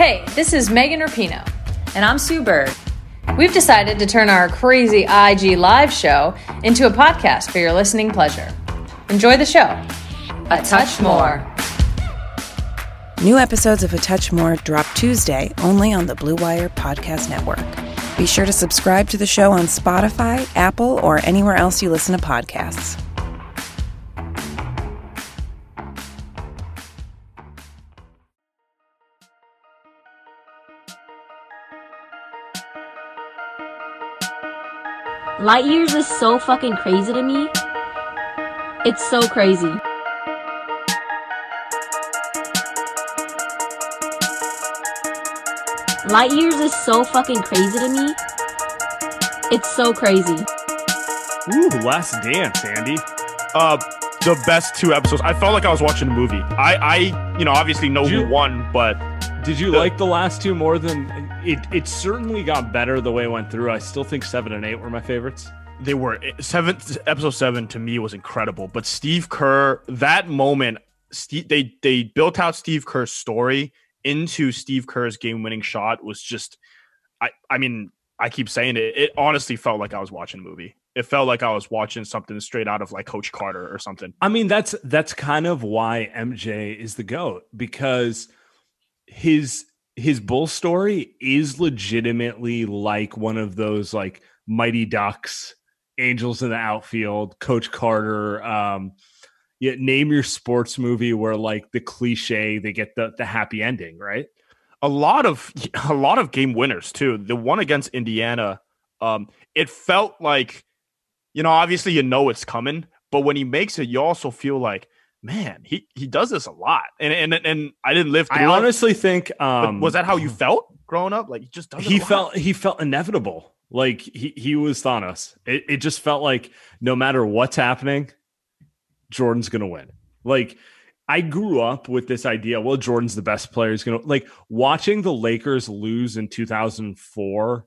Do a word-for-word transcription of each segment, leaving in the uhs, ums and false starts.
Hey, this is Megan Rapinoe. And I'm Sue Bird. We've decided to turn our crazy I G live show into a podcast for your listening pleasure. Enjoy the show. A, a touch more. New episodes of A Touch More drop Tuesday only on the Blue Wire Podcast Network. Be sure to subscribe to the show on Spotify, Apple, or anywhere else you listen to podcasts. Light years is so fucking crazy to me. It's so crazy. Light years is so fucking crazy to me. It's so crazy. Ooh, Last Dance, Andy. Uh, the best two episodes. I felt like I was watching a movie. I, I, you know, obviously know you, who won, but did you the, like the last two more than it? It certainly got better the way it went through. I still think seven and eight were my favorites. They were seven. Episode seven to me was incredible. But Steve Kerr, that moment, Steve, they they built out Steve Kerr's story into Steve Kerr's game-winning shot was just. I I mean, I keep saying it. It honestly felt like I was watching a movie. It felt like I was watching something straight out of like Coach Carter or something. I mean, that's that's kind of why M J is the GOAT, because his his bull story is legitimately like one of those like Mighty Ducks, Angels in the Outfield, Coach Carter. Um, yeah, name your sports movie where like the cliche they get the the happy ending, right? A lot of a lot of game winners too. The one against Indiana, um, it felt like, you know, obviously you know it's coming, but when he makes it, you also feel like, man, he, he does this a lot. And and and I didn't live through I it. honestly think um, was that how you felt growing up? Like he just does it he a lot. felt he felt inevitable. Like he he was Thanos. It it just felt like no matter what's happening, Jordan's gonna win. Like I grew up with this idea, well, Jordan's the best player. He's gonna like watching the Lakers lose in two thousand four.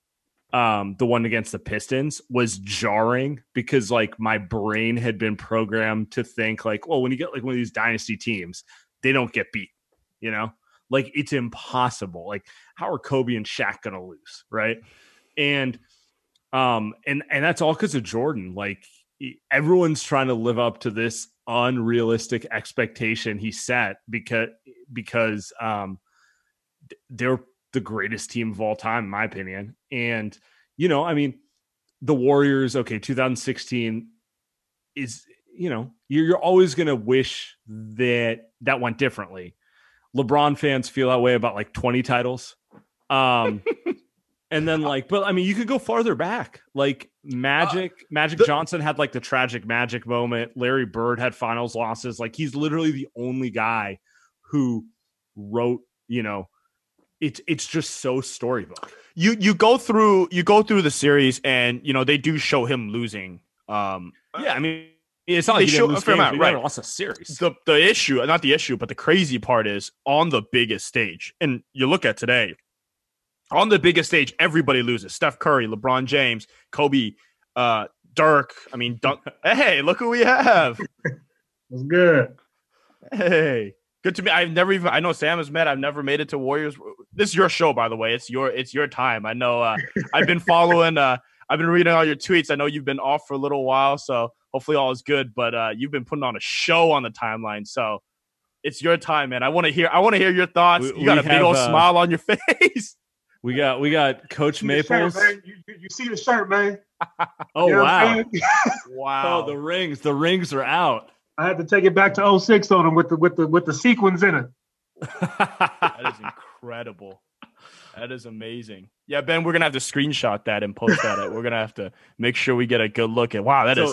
Um, the one against the Pistons was jarring because like my brain had been programmed to think like, well, when you get like one of these dynasty teams, they don't get beat, you know, like it's impossible. Like how are Kobe and Shaq going to lose? Right. And, um, and, and that's all because of Jordan. Like everyone's trying to live up to this unrealistic expectation he set because, because, um, they're the greatest team of all time, in my opinion. And, you know, I mean, the Warriors, okay, two thousand sixteen is, you know, you're, you're always going to wish that that went differently. LeBron fans feel that way about like twenty titles. Um, and then like, but I mean, you could go farther back. Like Magic, uh, Magic the- Johnson had like the tragic Magic moment. Larry Bird had finals losses. Like he's literally the only guy who wrote, you know, It's it's just so storybook. You you go through you go through the series and you know they do show him losing. Um, yeah, I mean it's not like he show didn't lose games, amount, he right? never lost a series. The the issue, not the issue, but the crazy part is on the biggest stage. And you look at today, on the biggest stage, everybody loses. Steph Curry, LeBron James, Kobe, uh, Dirk. I mean, Dunk. Hey, look who we have. What's good? Hey. Good to me. I've never even. I know Sam has met. I've never made it to Warriors. This is your show, by the way. It's your. It's your time. I know. Uh, I've been following. Uh, I've been reading all your tweets. I know you've been off for a little while, so hopefully all is good. But uh, you've been putting on a show on the timeline, so it's your time, man. I want to hear. I want to hear your thoughts. We, you got a have, big old uh, smile on your face. We got. We got Coach You Maples. see the shirt, man. You, you, you see the shirt, man. Oh You know what wow! I'm saying? Wow. Oh, the rings. The rings are out. I had to take it back to oh six on him with the with the with the sequins in it. That is incredible. That is amazing. Yeah, Ben, we're gonna have to screenshot that and post that. We're gonna have to make sure we get a good look at. Wow, that so, is.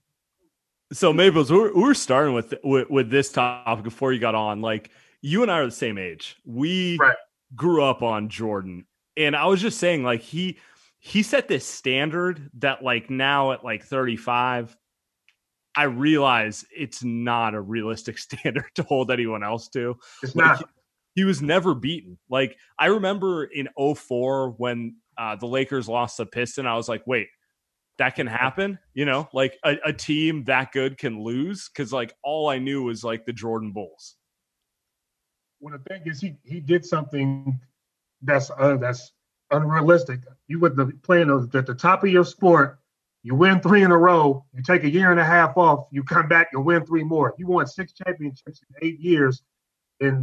So Maples, we're we're starting with, with with this topic before you got on. Like you and I are the same age. We Right. grew up on Jordan, and I was just saying, like he he set this standard that, like now at like thirty-five, I realize it's not a realistic standard to hold anyone else to. It's like, not. He, he was never beaten. Like I remember in oh four when uh, the Lakers lost the Piston, I was like, wait, that can happen? You know, like a, a team that good can lose? Because like all I knew was like the Jordan Bulls. Well, the thing is, he he did something that's uh, that's unrealistic. You would the playing at the top of your sport, you win three in a row. You take a year and a half off. You come back and win three more. You won six championships in eight years, and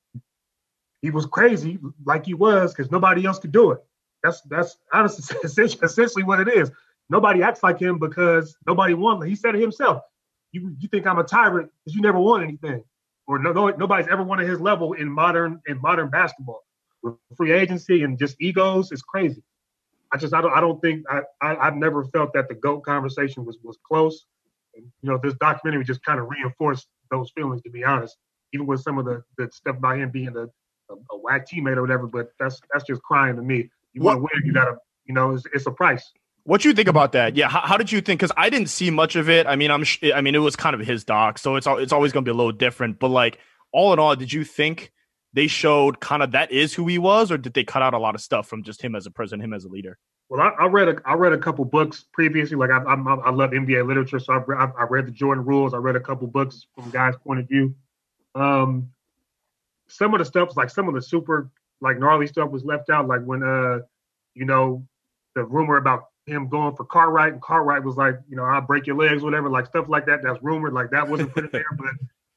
he was crazy like he was because nobody else could do it. That's that's honestly essentially what it is. Nobody acts like him because nobody won. He said it himself. You you think I'm a tyrant because you never won anything, or no, no nobody's ever won at his level in modern in modern basketball. With free agency and just egos, it's crazy. I just I don't I don't think I, I I've never felt that the GOAT conversation was was close. And, you know, this documentary just kind of reinforced those feelings. To be honest, even with some of the, the stuff about him being a, a, a whack teammate or whatever, but that's that's just crying to me. You want to win, you gotta you know it's, it's a price. What you think about that? Yeah, how, how did you think? Because I didn't see much of it. I mean, I'm sh- I mean, it was kind of his doc, so it's all, it's always going to be a little different. But like all in all, did you think they showed kind of that is who he was, or did they cut out a lot of stuff from just him as a person, him as a leader? Well, I, I read a I read a couple books previously. Like I I, I love N B A literature, so I, I I read the Jordan Rules. I read a couple books from guys' point of view. Um, some of the stuff, like some of the super like gnarly stuff, was left out. Like when uh, you know, the rumor about him going for Cartwright, and Cartwright was like, you know, I'll break your legs, whatever, like stuff like that. That's rumored. Like that wasn't put in there, but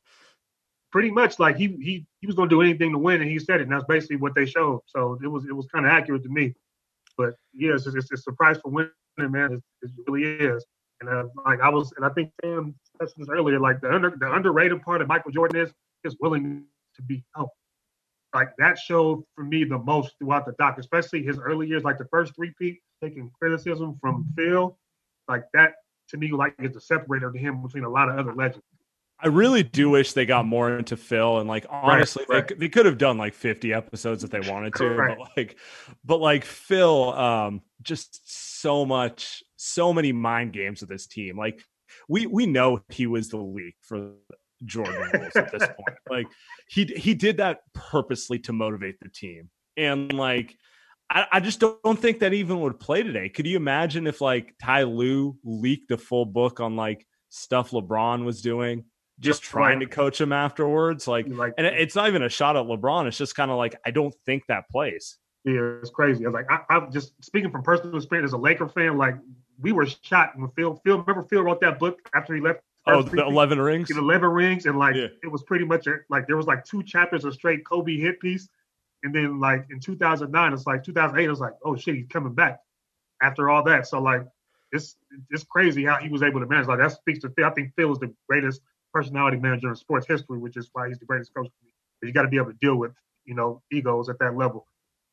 pretty much like he he he was going to do anything to win, and he said it. And that's basically what they showed. So it was it was kind of accurate to me. But yeah, it's, it's, it's a price for winning, man. It, it really is. And uh, like I was, and I think Sam touched this earlier. Like the under the underrated part of Michael Jordan is his willingness to be helped. Like that showed for me the most throughout the doc, especially his early years, like the first three-peat, taking criticism from Phil. Like that to me, like is the separator to him between a lot of other legends. I really do wish they got more into Phil, and like honestly, right, right. They, they could have done like fifty episodes if they wanted to, right. but like, but like Phil, um, just so much, so many mind games with this team. Like we we know he was the leak for Jordan Rules at this point. Like he he did that purposely to motivate the team, and like I, I just don't, don't think that even would play today. Could you imagine if like Ty Lue leaked a full book on like stuff LeBron was doing? Just trying to coach him afterwards, like, like and it's not even a shot at LeBron. It's just kind of like I don't think that plays. Yeah, it's crazy. I was like, I, I'm just speaking from personal experience as a Laker fan. Like, we were shocked when Phil. Phil, remember Phil wrote that book after he left. Oh, the eleven rings. The eleven rings, and like yeah. it was pretty much a, like there was like two chapters of straight Kobe hit piece, and then like in two thousand nine, it's like two thousand eight. It was like, oh shit, he's coming back after all that. So like, it's it's crazy how he was able to manage. Like that speaks to Phil. I think Phil is the greatest personality manager in sports history, which is why he's the greatest coach. You got to be able to deal with, you know, egos at that level.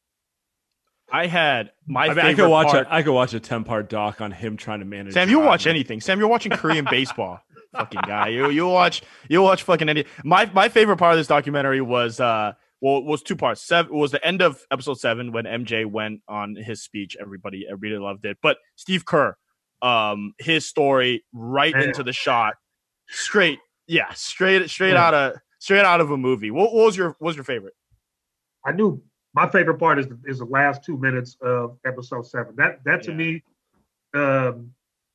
I had my I mean, favorite I could watch part. A, I could watch a ten part doc on him trying to manage. Sam, you watch anything. Sam, you're watching Korean baseball. Fucking guy. You you watch you watch fucking any. My my favorite part of this documentary was uh well it was two parts. Seven was the end of episode seven when M J went on his speech. Everybody everybody loved it. But Steve Kerr, um, his story right Man. into the shot, straight. Yeah, straight straight yeah. out of straight out of a movie. What, what was your what was your favorite? I knew my favorite part is the, is the last two minutes of episode seven. That that to yeah. me, um,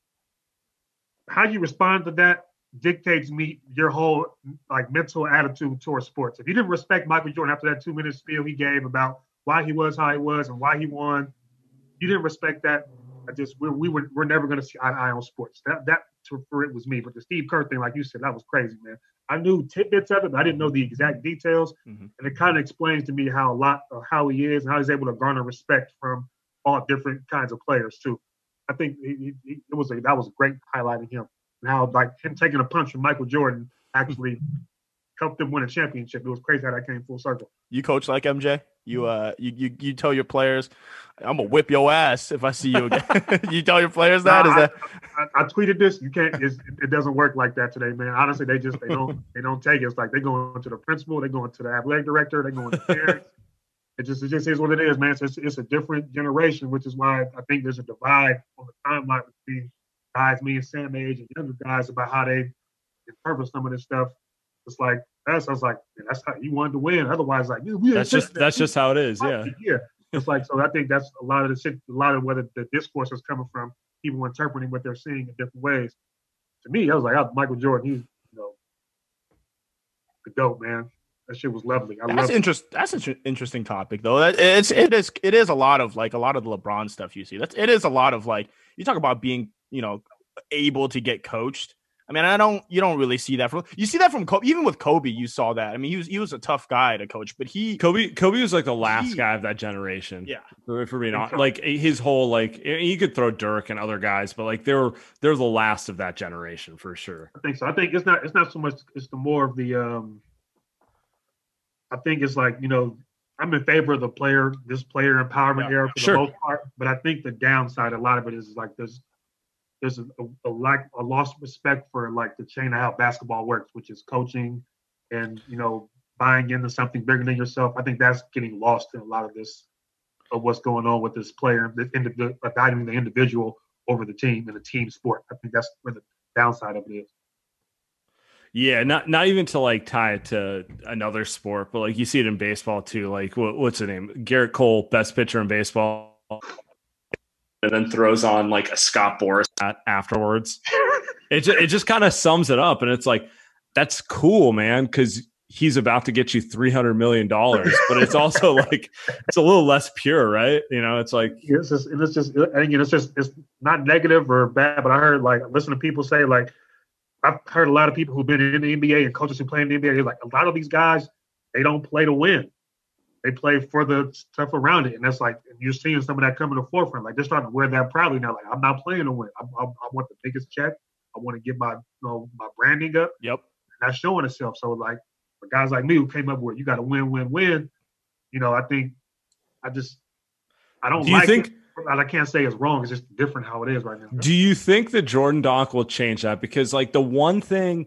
how you respond to that dictates me your whole like mental attitude towards sports. If you didn't respect Michael Jordan after that two minute spiel he gave about why he was how he was and why he won, you didn't respect that. I just we we were we're never going to see eye to eye on sports. That that for it was me, but the Steve Kerr thing, like you said, that was crazy, man. I knew tidbits of it, but I didn't know the exact details, mm-hmm. and it kind of explains to me how a lot of how he is and how he's able to garner respect from all different kinds of players too. I think he, he, it was a that was a great highlighting him and how like him taking a punch from Michael Jordan actually helped them win a championship. It was crazy how that came full circle. You coach like M J? You uh you you, you tell your players, I'm gonna whip your ass if I see you again. You tell your players that? No, Is I, that I, I tweeted this. You can't. It's, it doesn't work like that today, man. Honestly, they just they don't they don't take it. It's like they going to the principal, they going to the athletic director, they going to parents. It just it just is what it is, man. So it's it's a different generation, which is why I think there's a divide on the timeline between guys, me and Sam age, and younger guys about how they interpret some of this stuff. It's like us. I was like, man, that's how you wanted to win. Otherwise, like we that's just that. that's just how it is. Yeah, yeah. It's like so. I think that's a lot of the shit. A lot of where the discourse is coming from. People interpreting what they're seeing in different ways. To me, I was like, oh, Michael Jordan. He's you know the GOAT, man. That shit was lovely. I that's interesting. That's an interesting topic, though. That, it's it is it is a lot of like a lot of the LeBron stuff you see. That's it is a lot of like you talk about being you know able to get coached. I mean, I don't you don't really see that from you see that from Kobe. Even with Kobe, you saw that. I mean, he was he was a tough guy to coach, but he Kobe Kobe was like the last he, guy of that generation. Yeah, for, for being honest, like his whole like you could throw Dirk and other guys, but like they're they're the last of that generation for sure. I think so. I think it's not it's not so much it's the more of the um. I think it's like you know I'm in favor of the player this player empowerment yeah, era for sure. the most part, but I think the downside a lot of it is like there's. There's a, a, a lack, a lost respect for like the chain of how basketball works, which is coaching and, you know, buying into something bigger than yourself. I think that's getting lost in a lot of this, of what's going on with this player, the individual, valuing the individual over the team in a team sport. I think that's where the downside of it is. Yeah, not not even to like tie it to another sport, but like you see it in baseball too. Like what, what's the name? Garrett Cole, best pitcher in baseball. And then throws on like a Scott Boras hat afterwards. It just, it just kind of sums it up. And it's like, that's cool, man, because he's about to get you three hundred million dollars. But it's also like, it's a little less pure, right? You know, it's like. It's just, it's just, I think it's just, it's not negative or bad, but I heard like, listen to people say like, I've heard a lot of people who've been in the N B A and coaches who play in the N B A, like a lot of these guys, they don't play to win. They play for the stuff around it. And that's like, you're seeing some of that come to the forefront. Like they're starting to wear that proudly now. Like, I'm not playing to win. I, I, I want the biggest check. I want to get my, you know, my branding up. Yep. And that's showing itself. So like for guys like me who came up with, you got to win, win, win. You know, I think I just, I don't Do you like think, it. I can't say it's wrong. It's just different how it is right now. Do you think that Jordan Doc will change that? Because like the one thing,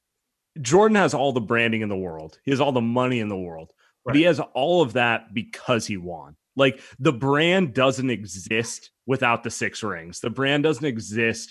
Jordan has all the branding in the world. He has all the money in the world. But he has all of that because he won. Like the brand doesn't exist without the six rings. The brand doesn't exist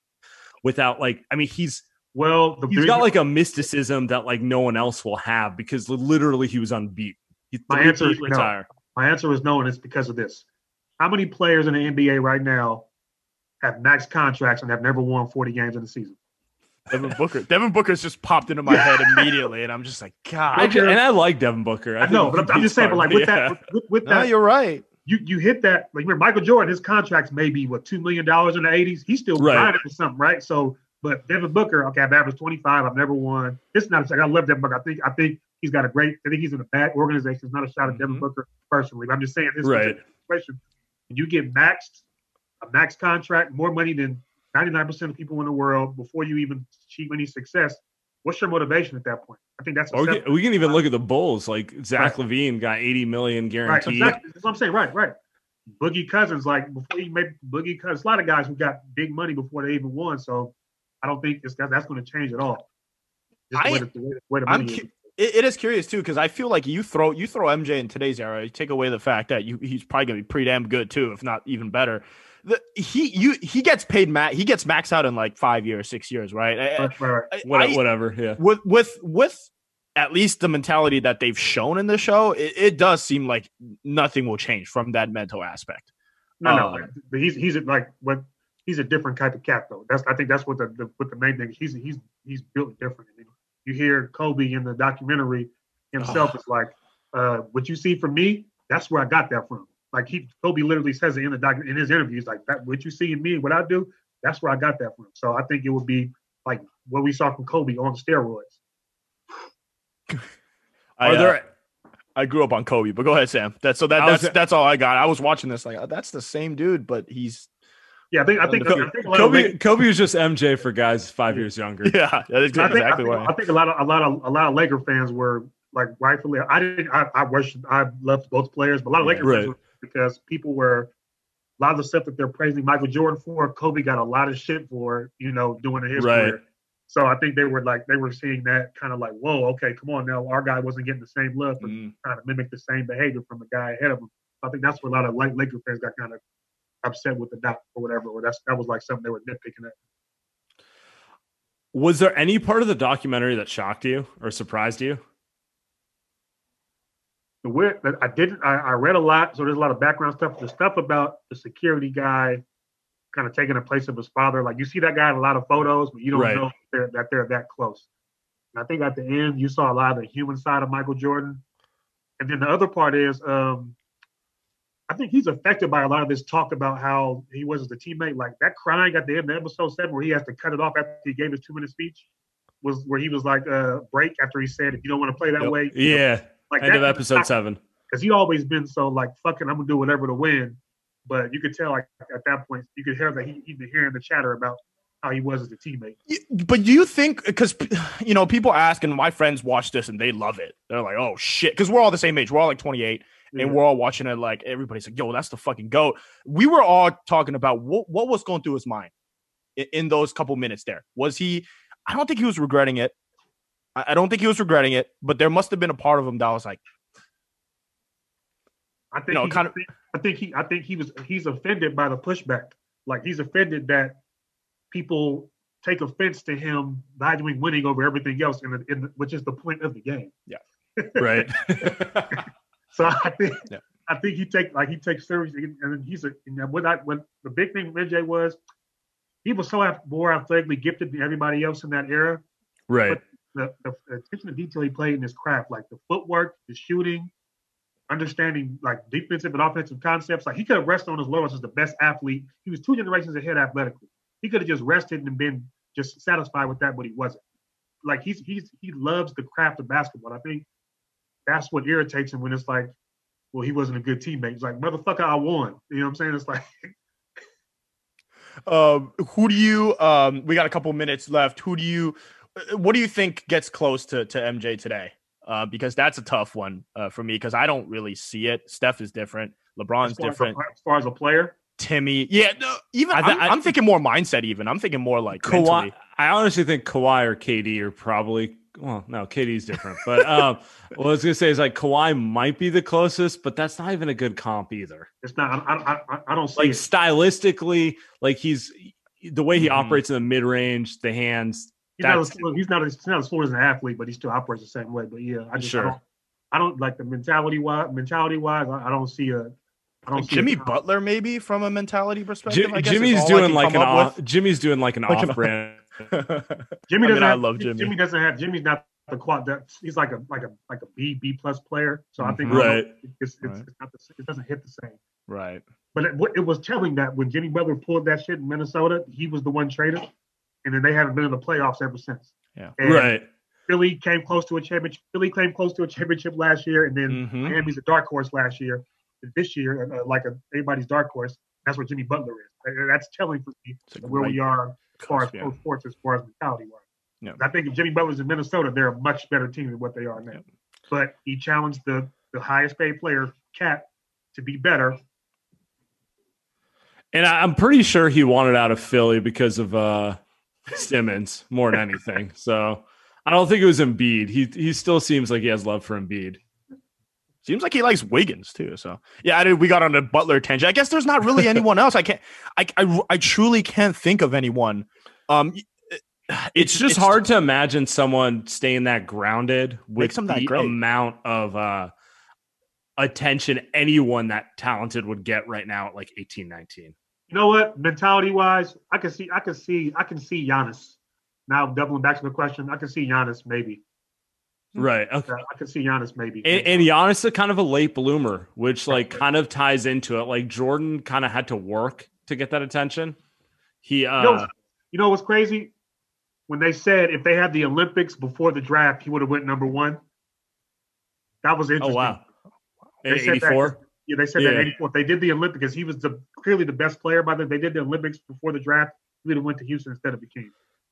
without like, I mean, he's well, the he's got like a mysticism that like no one else will have because literally he was unbeaten. He my answer is no. My answer is no, and it's because of this. How many players in the N B A right now have max contracts and have never won forty games in the season? Devin Booker. Devin Booker's just popped into my head immediately, and I'm just like, God. Actually, and I like Devin Booker. I, I know, but I'm, I'm just saying, but like with yeah. that, with, with no, that, you're right. You you hit that. Like remember, Michael Jordan, his contracts may be what two million dollars in the eighties. He's still right. grinding for something, right? So, but Devin Booker, okay, I've averaged twenty-five. I've never won. It's not a shot. I love Devin Booker. I think I think he's got a great. I think he's in a bad organization. It's not a shot at mm-hmm. Devin Booker personally. But I'm just saying this right. situation. When you get maxed, a max contract, more money than ninety-nine percent of people in the world before you even achieve any success, what's your motivation at that point? I think that's or we, can, we can even look at the Bulls. Like Zach right. LaVine got eighty million guaranteed. Right. Exactly. That's what I'm saying. Right, right. Boogie Cousins, like before he made Boogie Cousins, a lot of guys who got big money before they even won. So I don't think it's, that's going to change at all. Just the I, way the, the way, the way the I'm money cu- is. It, it is curious too because I feel like you throw you throw M J in today's era. You take away the fact that you, he's probably going to be pretty damn good too, if not even better. The, he you he gets paid ma- he gets maxed out in like five years, six years, right? right, right, right. I, Whatever, yeah. With with with at least the mentality that they've shown in the show, it, it does seem like nothing will change from that mental aspect. No, um, no, but he's he's like what he's a different type of cat though. That's I think that's what the, the what the main thing. He's he's he's built different. I mean, you hear Kobe in the documentary himself is like, uh, what you see from me, that's where I got that from. Like he, Kobe literally says it in the doc, in his interviews, like that. What you see in me, what I do, that's where I got that from. So I think it would be like what we saw from Kobe on steroids. I, uh, there, I grew up on Kobe, but go ahead, Sam. That's so that that's was, that's all I got. I was watching this like oh, that's the same dude, but he's. Yeah, I think I think, Kobe, I think Kobe, Lakers, Kobe was just M J for guys five years younger. Yeah, that is exactly I think, why. I think, I think a lot of a lot of a lot of Laker fans were like rightfully. I didn't. I I worship. I loved both players, but a lot of Laker right. fans were because people were a lot of the stuff that they're praising Michael Jordan for. Kobe got a lot of shit for, you know, doing in his right. career. So I think they were like they were seeing that kind of like, whoa, okay, come on now. Our guy wasn't getting the same love for mm. trying to mimic the same behavior from the guy ahead of him. I think that's where a lot of like Laker fans got kind of upset with the doc or whatever, or that's that was like something they were nitpicking at. Was there any part of the documentary that shocked you or surprised you? The weird I didn't I, I read a lot, so there's a lot of background stuff. The stuff about the security guy kind of taking the place of his father, like you see that guy in a lot of photos, but you don't right. know that they're, that they're that close. And I think at the end you saw a lot of the human side of Michael Jordan. And then the other part is, um, I think he's affected by a lot of this talk about how he was as a teammate. Like that crying at the end of episode seven, where he has to cut it off after he gave his two minute speech, was where he was like, uh, break after he said, if you don't want to play that yep. way. Yeah. Know, like End of episode seven. Because he always been so like, fucking, I'm going to do whatever to win. But you could tell, like, at that point, you could hear that he, he'd been hearing the chatter about how he was as a teammate. But do you think, because, you know, people ask, and my friends watch this and they love it. They're like, oh, shit. Because we're all the same age. We're all like twenty-eight. Yeah. And we're all watching it like everybody's like, yo, that's the fucking GOAT. We were all talking about what, what was going through his mind in, in those couple minutes there. Was he, I don't think he was regretting it. I, I don't think he was regretting it, but there must have been a part of him that was like, I think, you know, he, kind of, I think he, I think he was, he's offended by the pushback. Like he's offended that people take offense to him valuing winning over everything else, in the, in the, which is the point of the game. Yeah. Right. So I think yeah. I think he take like he takes seriously, and he's a. And what I what the big thing with M J was, he was so more athletically gifted than everybody else in that era. Right. But the, the attention to detail he played in his craft, like the footwork, the shooting, understanding like defensive and offensive concepts. Like he could have rested on his laurels as the best athlete. He was two generations ahead athletically. He could have just rested and been just satisfied with that, but he wasn't. Like he's he's he loves the craft of basketball. I think that's what irritates him when it's like, well, he wasn't a good teammate. He's like, motherfucker, I won. You know what I'm saying? It's like, um, who do you? Um, we got a couple minutes left. Who do you? What do you think gets close to to M J today? Uh, because that's a tough one uh, for me because I don't really see it. Steph is different. LeBron's as different. As, as far as a player, Timmy, yeah, no, even I th- I'm, I'm thinking more mindset. Even I'm thinking more like Kawhi. mentally. I honestly think Kawhi or K D are probably. Well, no, K D's different, but um, what I was gonna say is like Kawhi might be the closest, but that's not even a good comp either. It's not. I, I, I don't see like it. stylistically, like he's the way he mm-hmm. operates in the mid range, the hands. He's not, as, he's not as he's not as fluid as an athlete, but he still operates the same way. But yeah, I just sure. I, don't, I don't like the mentality wise. Mentality wise, I, I don't see a. I don't like see Jimmy a, Butler, maybe from a mentality perspective. Jim, I guess Jimmy's doing like an off, Jimmy's doing like an like off brand. Jimmy doesn't. I, mean, I have, love Jimmy. Jimmy doesn't have. Jimmy's not the quad. That he's like a like a like a B B plus player. So I think right. It's, it's, right. it's not the, it doesn't hit the same. Right. But it, it was telling that when Jimmy Butler pulled that shit in Minnesota, he was the one traded, and then they haven't been in the playoffs ever since. Yeah. And right. Philly came close to a championship. Philly came close to a championship last year, and then mm-hmm. Miami's a dark horse last year. This year, uh, like a, everybody's dark horse, that's what Jimmy Butler is. That's telling for me where we are as far as pro sports, as far as mentality wise. Yeah. I think if Jimmy Butler's in Minnesota, they're a much better team than what they are now. Yeah. But he challenged the, the highest paid player, Cat, to be better. And I'm pretty sure he wanted out of Philly because of uh, Simmons more than anything. So I don't think it was Embiid. He he still seems like he has love for Embiid. Seems like he likes Wiggins too. So yeah, I did, we got on a Butler tangent. I guess there's not really anyone else. I can't. I, I I truly can't think of anyone. Um, it's, it's just it's, hard to imagine someone staying that grounded with the that amount of uh, attention anyone that talented would get right now at like eighteen, nineteen. You know what? Mentality wise, I can see. I can see. I can see Giannis. Now doubling back to the question, I can see Giannis maybe. Right. Okay. I can see Giannis maybe. And, and Giannis is kind of a late bloomer, which like kind of ties into it. Like Jordan kind of had to work to get that attention. He, uh, you know, you know what's crazy? When they said if they had the Olympics before the draft, he would have went number one. That was interesting. Oh wow. eighty-four? Yeah, they said yeah. that eighty-four. If they did the Olympics, he was the clearly the best player. By the way, they did the Olympics before the draft. He would have went to Houston instead of the Kings.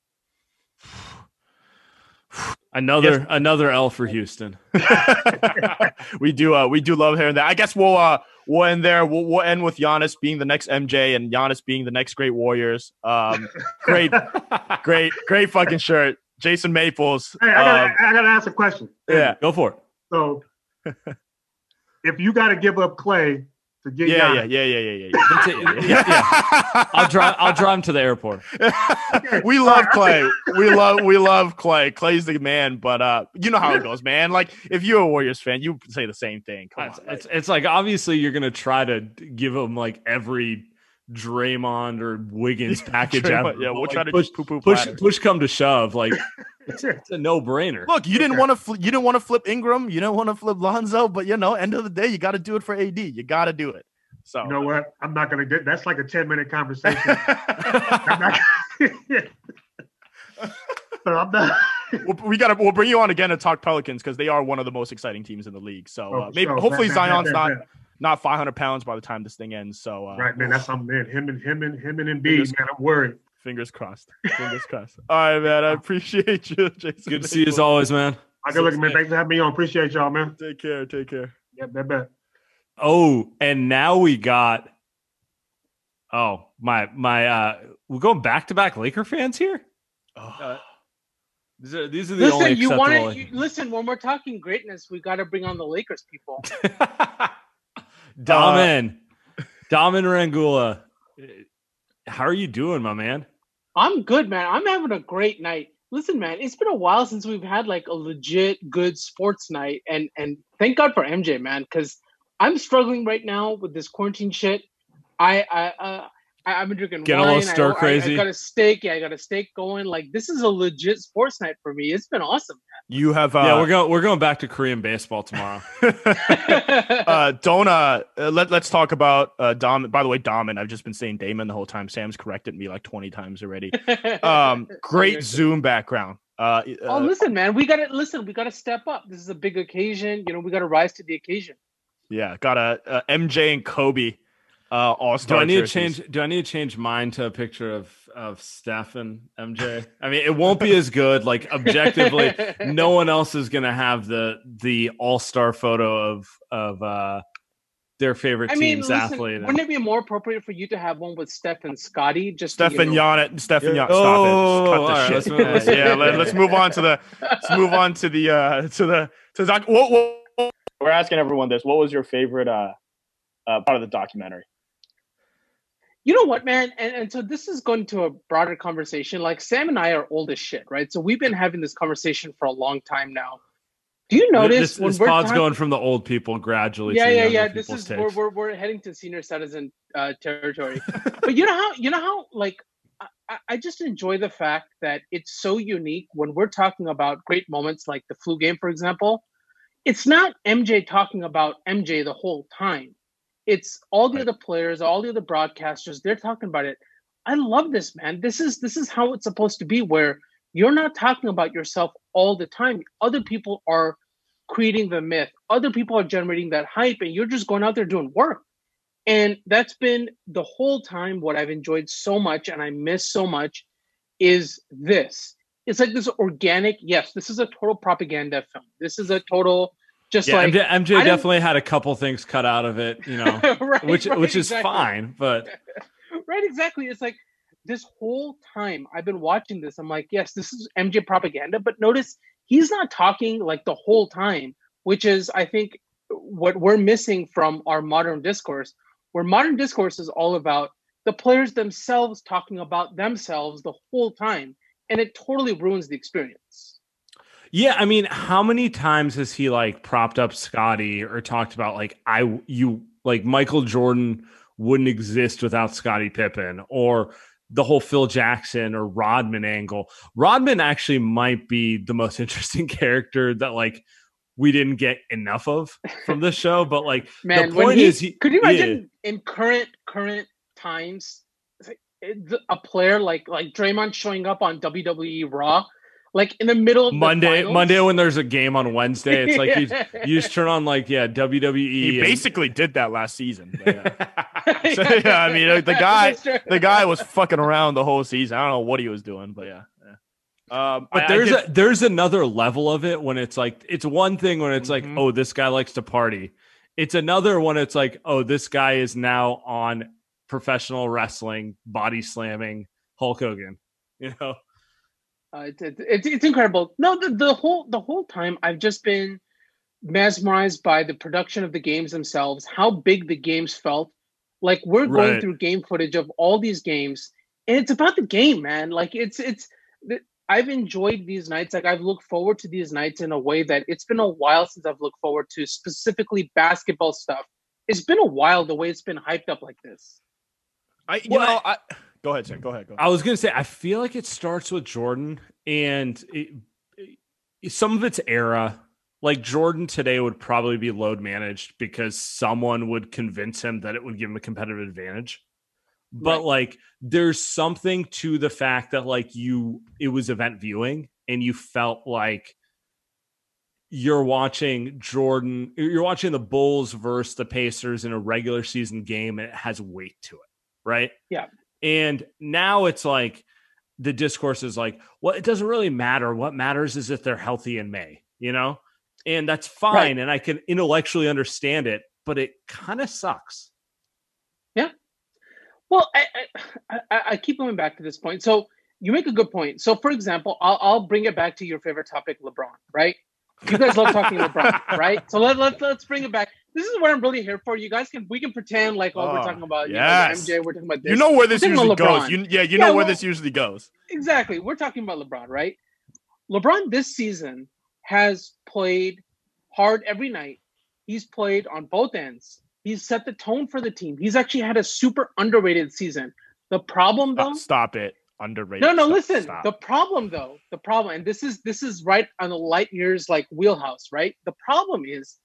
Another yes. another L for Houston. we do uh, we do love hearing that. I guess we'll uh, we'll end there. We'll, we'll end with Giannis being the next M J and Giannis being the next great Warriors. Um, great, great, great fucking shirt, Jason Maples. Hey, I gotta, um, I gotta ask a question. Yeah, go for it. So, if you got to give up Clay to get yeah, Giannis, yeah, yeah, yeah, yeah, yeah, yeah, yeah, yeah. I'll drive. I'll drive him to the airport. we love Clay. We love. We love Clay. Clay's the man. But uh, you know how it goes, man. Like if you're a Warriors fan, you say the same thing. Come it's, on, it's it's like obviously you're gonna try to give him like every Draymond or Wiggins package. Draymond, ever. yeah, we'll like, try to push, poo poo push, push come to shove. Like It's, it's a no-brainer. Look, you didn't want to fl- you didn't want to flip Ingram, you don't want to flip Lonzo, but you know, end of the day, you got to do it for A D. You got to do it. So you know what? I'm not gonna get. That's like a ten minute conversation. I'm not, so I'm not. we'll, we got to. We'll bring you on again to talk Pelicans because they are one of the most exciting teams in the league. So uh, oh, maybe sure. hopefully man, Zion's man, not man, man. not five hundred pounds by the time this thing ends. So uh, right, man. That's something, man. Him and him and him and Embiid, man. I'm worried. Fingers crossed. Fingers crossed. All right, man. I appreciate you, Jason. Good to see you as always, man. I good looking, man. Thanks for having me on. Appreciate y'all, man. Take care. Take care. Yeah, bet, bet. Oh, and now we got. Oh my my. uh We're going back to back Laker fans here. Oh. Uh, these are these are the listen, only you acceptable. want to listen when we're talking greatness. We got to bring on the Lakers people. Damin, uh, Damin Rangula, how are you doing, my man? I'm good, man. I'm having a great night. Listen, man, it's been a while since we've had like a legit good sports night, and and thank God for M J, man, because I'm struggling right now with this quarantine shit. I I uh, I, I've been drinking Get wine. a little stir I, crazy. I, I got a steak. Yeah, I got a steak going. Like this is a legit sports night for me. It's been awesome, man. You have uh, yeah. We're going. We're going back to Korean baseball tomorrow. uh, don't uh, let let's talk about uh, Dom. By the way, Damin. I've just been saying Damon the whole time. Sam's corrected me like twenty times already. Um, great Zoom background. Uh, oh, uh, listen, man, we got to listen. We got to step up. This is a big occasion. You know, we got to rise to the occasion. Yeah, got a, a M J and Kobe. Uh, all star. Do I need jerseys. to change? Do I need to change mine to a picture of of Steph and M J? I mean, it won't be as good. Like objectively, no one else is gonna have the the all star photo of of uh, their favorite I mean, team's listen, athlete. Wouldn't it be more appropriate for you to have one with Steph and Scotty? Just Steph to, and you know, Giannis. Steph and Giannis. Oh, Stop it. Just cut all the right, shit. let's move- let's- yeah, let, let's move on to the. Let's move on to the. Uh, to the. To the. Doc- what, what, we're asking everyone this. What was your favorite uh, uh, part of the documentary? You know what, man? And, and so this is going to a broader conversation. Like Sam and I are old as shit, right? So we've been having this conversation for a long time now. Do you notice this, when this we're pod's talking- going from the old people gradually? Yeah, to the yeah, younger yeah. This people's is takes. we're, we're we're heading to senior citizen uh, territory. But you know how you know how like I, I just enjoy the fact that it's so unique when we're talking about great moments like the flu game, for example. It's not M J talking about M J the whole time. It's all the Right. other players, all the other broadcasters. They're talking about it. I love this, man. This is this is how it's supposed to be, where you're not talking about yourself all the time. Other people are creating the myth. Other people are generating that hype, and you're just going out there doing work. And that's been the whole time what I've enjoyed so much, and I miss so much, is this. It's like this organic, yes, this is a total propaganda film. This is a total just Yeah, like M J, M J I didn't- definitely had a couple things cut out of it, you know, right, which right, which is exactly. fine. But Right, exactly. It's like this whole time I've been watching this, I'm like, yes, this is M J propaganda, but notice he's not talking like the whole time, which is, I think, what we're missing from our modern discourse, where modern discourse is all about the players themselves talking about themselves the whole time, and it totally ruins the experience. yeah, I mean, how many times has he like propped up Scotty or talked about like I you like Michael Jordan wouldn't exist without Scottie Pippen, or the whole Phil Jackson or Rodman angle? Rodman actually might be the most interesting character that like we didn't get enough of from this show. But like Man, the when point he, is, he, could you yeah. imagine in current current times, it's like, it- a player like like Draymond showing up on W W E Raw, like in the middle of Monday, the finals? Monday when there's a game on Wednesday, it's like you, you just turn on like yeah W W E. He and- basically did that last season. But, yeah. So, yeah, I mean, the guy, That's true. the guy was fucking around the whole season. I don't know what he was doing, but yeah. yeah. Um, But I- I there's did- a there's another level of it when it's like it's one thing when it's Mhm. like, oh, this guy likes to party. It's another when it's like, oh, this guy is now on professional wrestling, body slamming Hulk Hogan. You know, Uh, it's, it's it's incredible. No, the, the whole the whole time I've just been mesmerized by the production of the games themselves, how big the games felt. Like we're going Right. through game footage of all these games, and it's about the game, man. Like it's it's. I've enjoyed these nights. Like I've looked forward to these nights in a way that it's been a while since I've looked forward to specifically basketball stuff. It's been a while the way it's been hyped up like this. I, you Well, know, I, go ahead, Sam. Go ahead. Go ahead. I was gonna say I feel like it starts with Jordan, and it, some of its era, like Jordan today would probably be load managed because someone would convince him that it would give him a competitive advantage. But right. like, there's something to the fact that like you, it was event viewing and you felt like you're watching Jordan, you're watching the Bulls versus the Pacers in a regular season game, and it has weight to it. Right. Yeah. And now it's like the discourse is like, well, it doesn't really matter. What matters is if they're healthy in May, you know? And that's fine. Right. And I can intellectually understand it, but it kind of sucks. Yeah. Well, I, I, I, I keep going back to this point. So you make a good point. So for example, I'll, I'll bring it back to your favorite topic, LeBron, right? You guys love talking LeBron, right? So let, let, let's bring it back. This is what I'm really here for. You guys can, we can pretend like, oh, oh we're talking about yes. you know, M J, we're talking about this. You know where this usually goes. You, yeah, you know yeah, where well, this usually goes. Exactly. We're talking about LeBron, right? LeBron this season has played hard every night. He's played on both ends. He's set the tone for the team. He's actually had a super underrated season. The problem, though, stop, stop it. Underrated. No, no. Stop, listen. stop. The problem, though, the problem, and this is this is right on the light years like wheelhouse, right? The problem is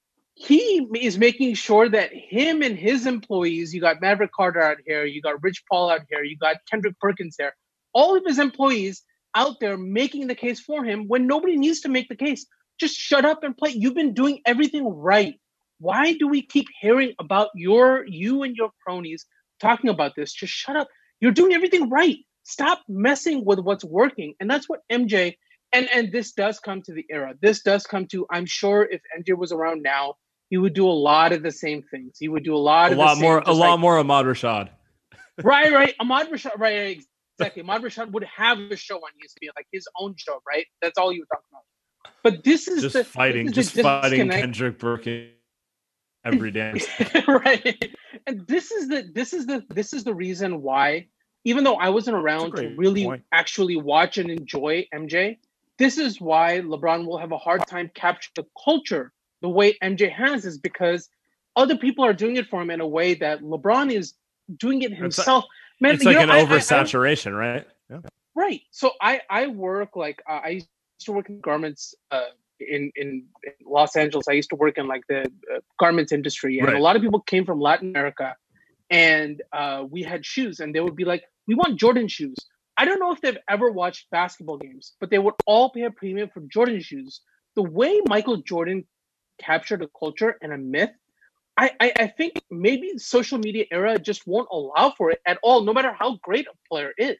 he is making sure that him and his employees. You got Maverick Carter out here. You got Rich Paul out here. You got Kendrick Perkins there. All of his employees out there making the case for him when nobody needs to make the case. Just shut up and play. You've been doing everything right. Why do we keep hearing about your you and your cronies talking about this? Just shut up. You're doing everything right. Stop messing with what's working. And that's what M J, and, and this does come to the era. This does come to, I'm sure if M J was around now, he would do a lot of the same things. He would do a lot a of lot the same, more, a like, lot more Ahmad Rashad. Right, right. Ahmad Rashad, right, right, exactly. Ahmad Rashad would have a show on E S P N, like his own show, right? That's all you were talking about. But this is just the, fighting, is just the fighting Kendrick Perkins every day. Right. And this is the this is the this is the reason why, even though I wasn't around to really point. actually watch and enjoy M J, this is why LeBron will have a hard time capturing the culture the way M J has, is because other people are doing it for him in a way that LeBron is doing it himself. It's Man, like, it's like know, an I, oversaturation, I, I, right? Yeah. Right. So I I work like uh, I used to work in garments uh, in, in in Los Angeles. I used to work in like the uh, garments industry, and right. a lot of people came from Latin America, and uh, we had shoes, and they would be like, "We want Jordan shoes." I don't know if they've ever watched basketball games, but they would all pay a premium for Jordan shoes. The way Michael Jordan captured a culture and a myth, I, I, I think maybe the social media era just won't allow for it at all, no matter how great a player is.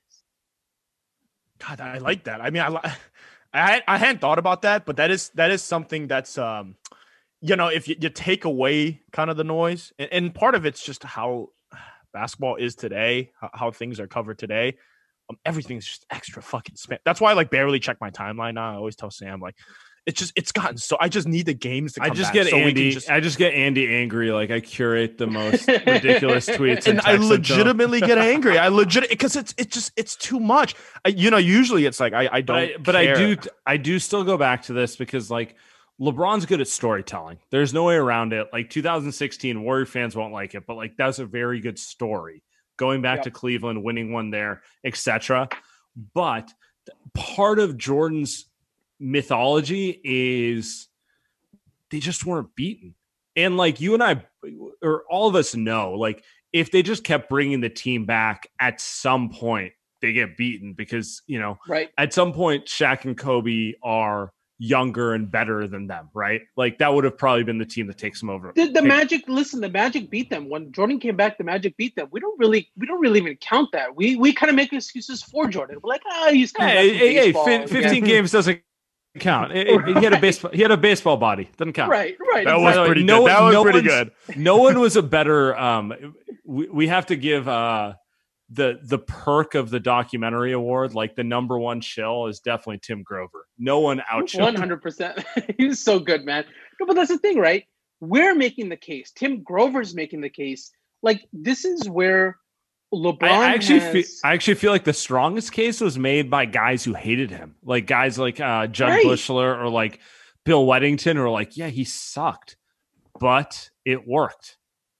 God, I like that. I mean, I, I, I hadn't thought about that, but that is that is something that's, um, you know, if you, you take away kind of the noise, and, and part of it's just how basketball is today, how, how things are covered today. Um, everything's just extra fucking spam. That's why I like barely check my timeline now. I always tell Sam, like, it's just it's gotten so. I just need the games to come I just back get so Andy. Just... I just get Andy angry. Like I curate the most ridiculous tweets, and, and I legitimately get angry. I legit because it's it's just it's too much. I, you know, usually it's like I I don't. But, I, but care. I do I do still go back to this because like LeBron's good at storytelling. There's no way around it. Like two thousand sixteen, Warrior fans won't like it, but like that's a very good story. Going back yep. to Cleveland, winning one there, et cetera. But part of Jordan's mythology is they just weren't beaten. And like you and I, or all of us know, like if they just kept bringing the team back, at some point they get beaten because, you know, right. at some point Shaq and Kobe are younger and better than them, right? Like that would have probably been the team that takes them over. The, the Magic, listen, the Magic beat them. When Jordan came back, the Magic beat them. We don't really, we don't really even count that. We we kind of make excuses for Jordan. We're like, ah, oh, he's kind hey, of hey, hey, fifteen games doesn't count. It, it, he had a baseball, he had a baseball body. Doesn't count. Right, right. That was pretty no, good. That was no pretty good. No one was a better. Um, we, we have to give uh the the perk of the documentary award. Like the number one shill is definitely Tim Grover. No one outshot. One hundred percent. He was so good, man. No, but that's the thing, right? We're making the case. Tim Grover's making the case. Like this is where LeBron I actually has... feel, I actually feel like the strongest case was made by guys who hated him, like guys like uh, Judd right. Bushler or like Bill Weddington, who are like, yeah, he sucked, but it worked.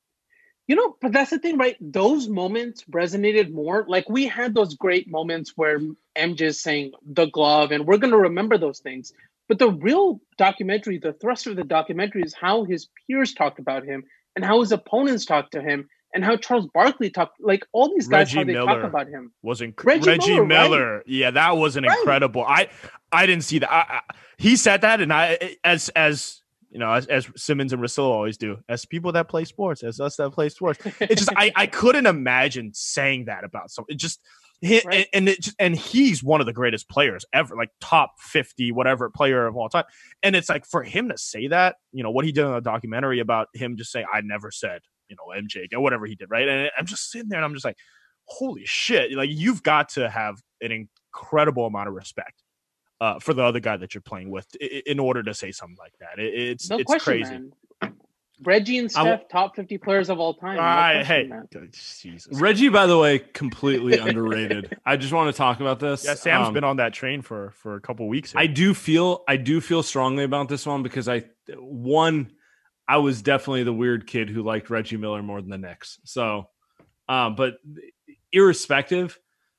You know, but that's the thing, right? Those moments resonated more. Like we had those great moments where M J is saying the glove, and we're going to remember those things. But the real documentary, the thrust of the documentary is how his peers talked about him and how his opponents talked to him and how Charles Barkley talked, like all these guys, Reggie how they Miller talk about him. Was inc- Reggie, Reggie Miller, Miller. right. Yeah, that was an Right. incredible. I I didn't see that. I, I, he said that, and I as as you know, as, as Simmons and Russillo always do, as people that play sports, as us that play sports, it's just I I couldn't imagine saying that about someone. It just hit, Right. and it just, and he's one of the greatest players ever, like top fifty whatever player of all time. And it's like for him to say that, you know, what he did in the documentary about him just saying, I never said, you know, M J, or whatever he did, right? And I'm just sitting there and I'm just like, holy shit. Like, you've got to have an incredible amount of respect uh, for the other guy that you're playing with in, in order to say something like that. It, it's No it's question, crazy. man. Reggie and Steph, w- top fifty players of all time. No I, question, hey, man. Jesus. Reggie, by the way, completely underrated. I just want to talk about this. Yeah, Sam's Um, been on that train for for a couple weeks. Here. I do feel I do feel strongly about this one because I one I was definitely the weird kid who liked Reggie Miller more than the Knicks. So, um, but irrespective,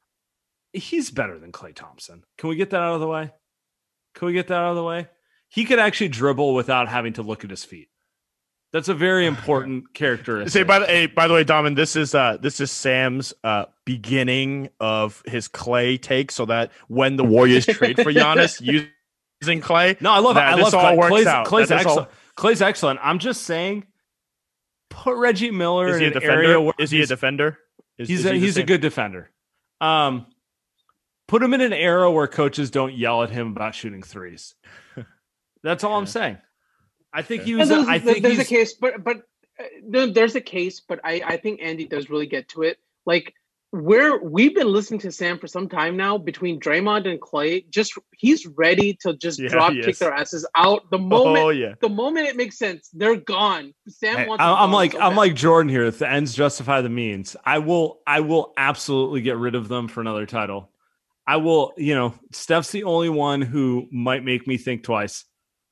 he's better than Klay Thompson. Can we get that out of the way? Can we get that out of the way? He could actually dribble without having to look at his feet. That's a very important characteristic. Say by the hey, by the way, Domin, this is uh this is Sam's uh beginning of his Klay take, so that when the Warriors trade for Giannis using Klay, No, I love it. that I this love all Klay. works Clay's, out. Clay's That this all- excellent. Clay's excellent. I'm just saying, put Reggie Miller Is he a in an defender? area where Is he a he's- defender? Is, He's is a, he the he's a same- good defender. Um, put him in an era where coaches don't yell at him about shooting threes. That's all I'm saying. I think he was. And A, I there's, think there's a he's, case, but but uh, there, there's a case, but I I think Andy does really get to it. Like we're we've been listening to Sam for some time now. Between Draymond and Klay, just he's ready to just Yeah, drop he kick is. their asses out the moment. Oh yeah. The moment it makes sense, they're gone. Sam Hey, wants. them I'm I'm gone like so I'm bad. like Jordan here. If the ends justify the means, I will. I will absolutely get rid of them for another title. I will. You know, Steph's the only one who might make me think twice.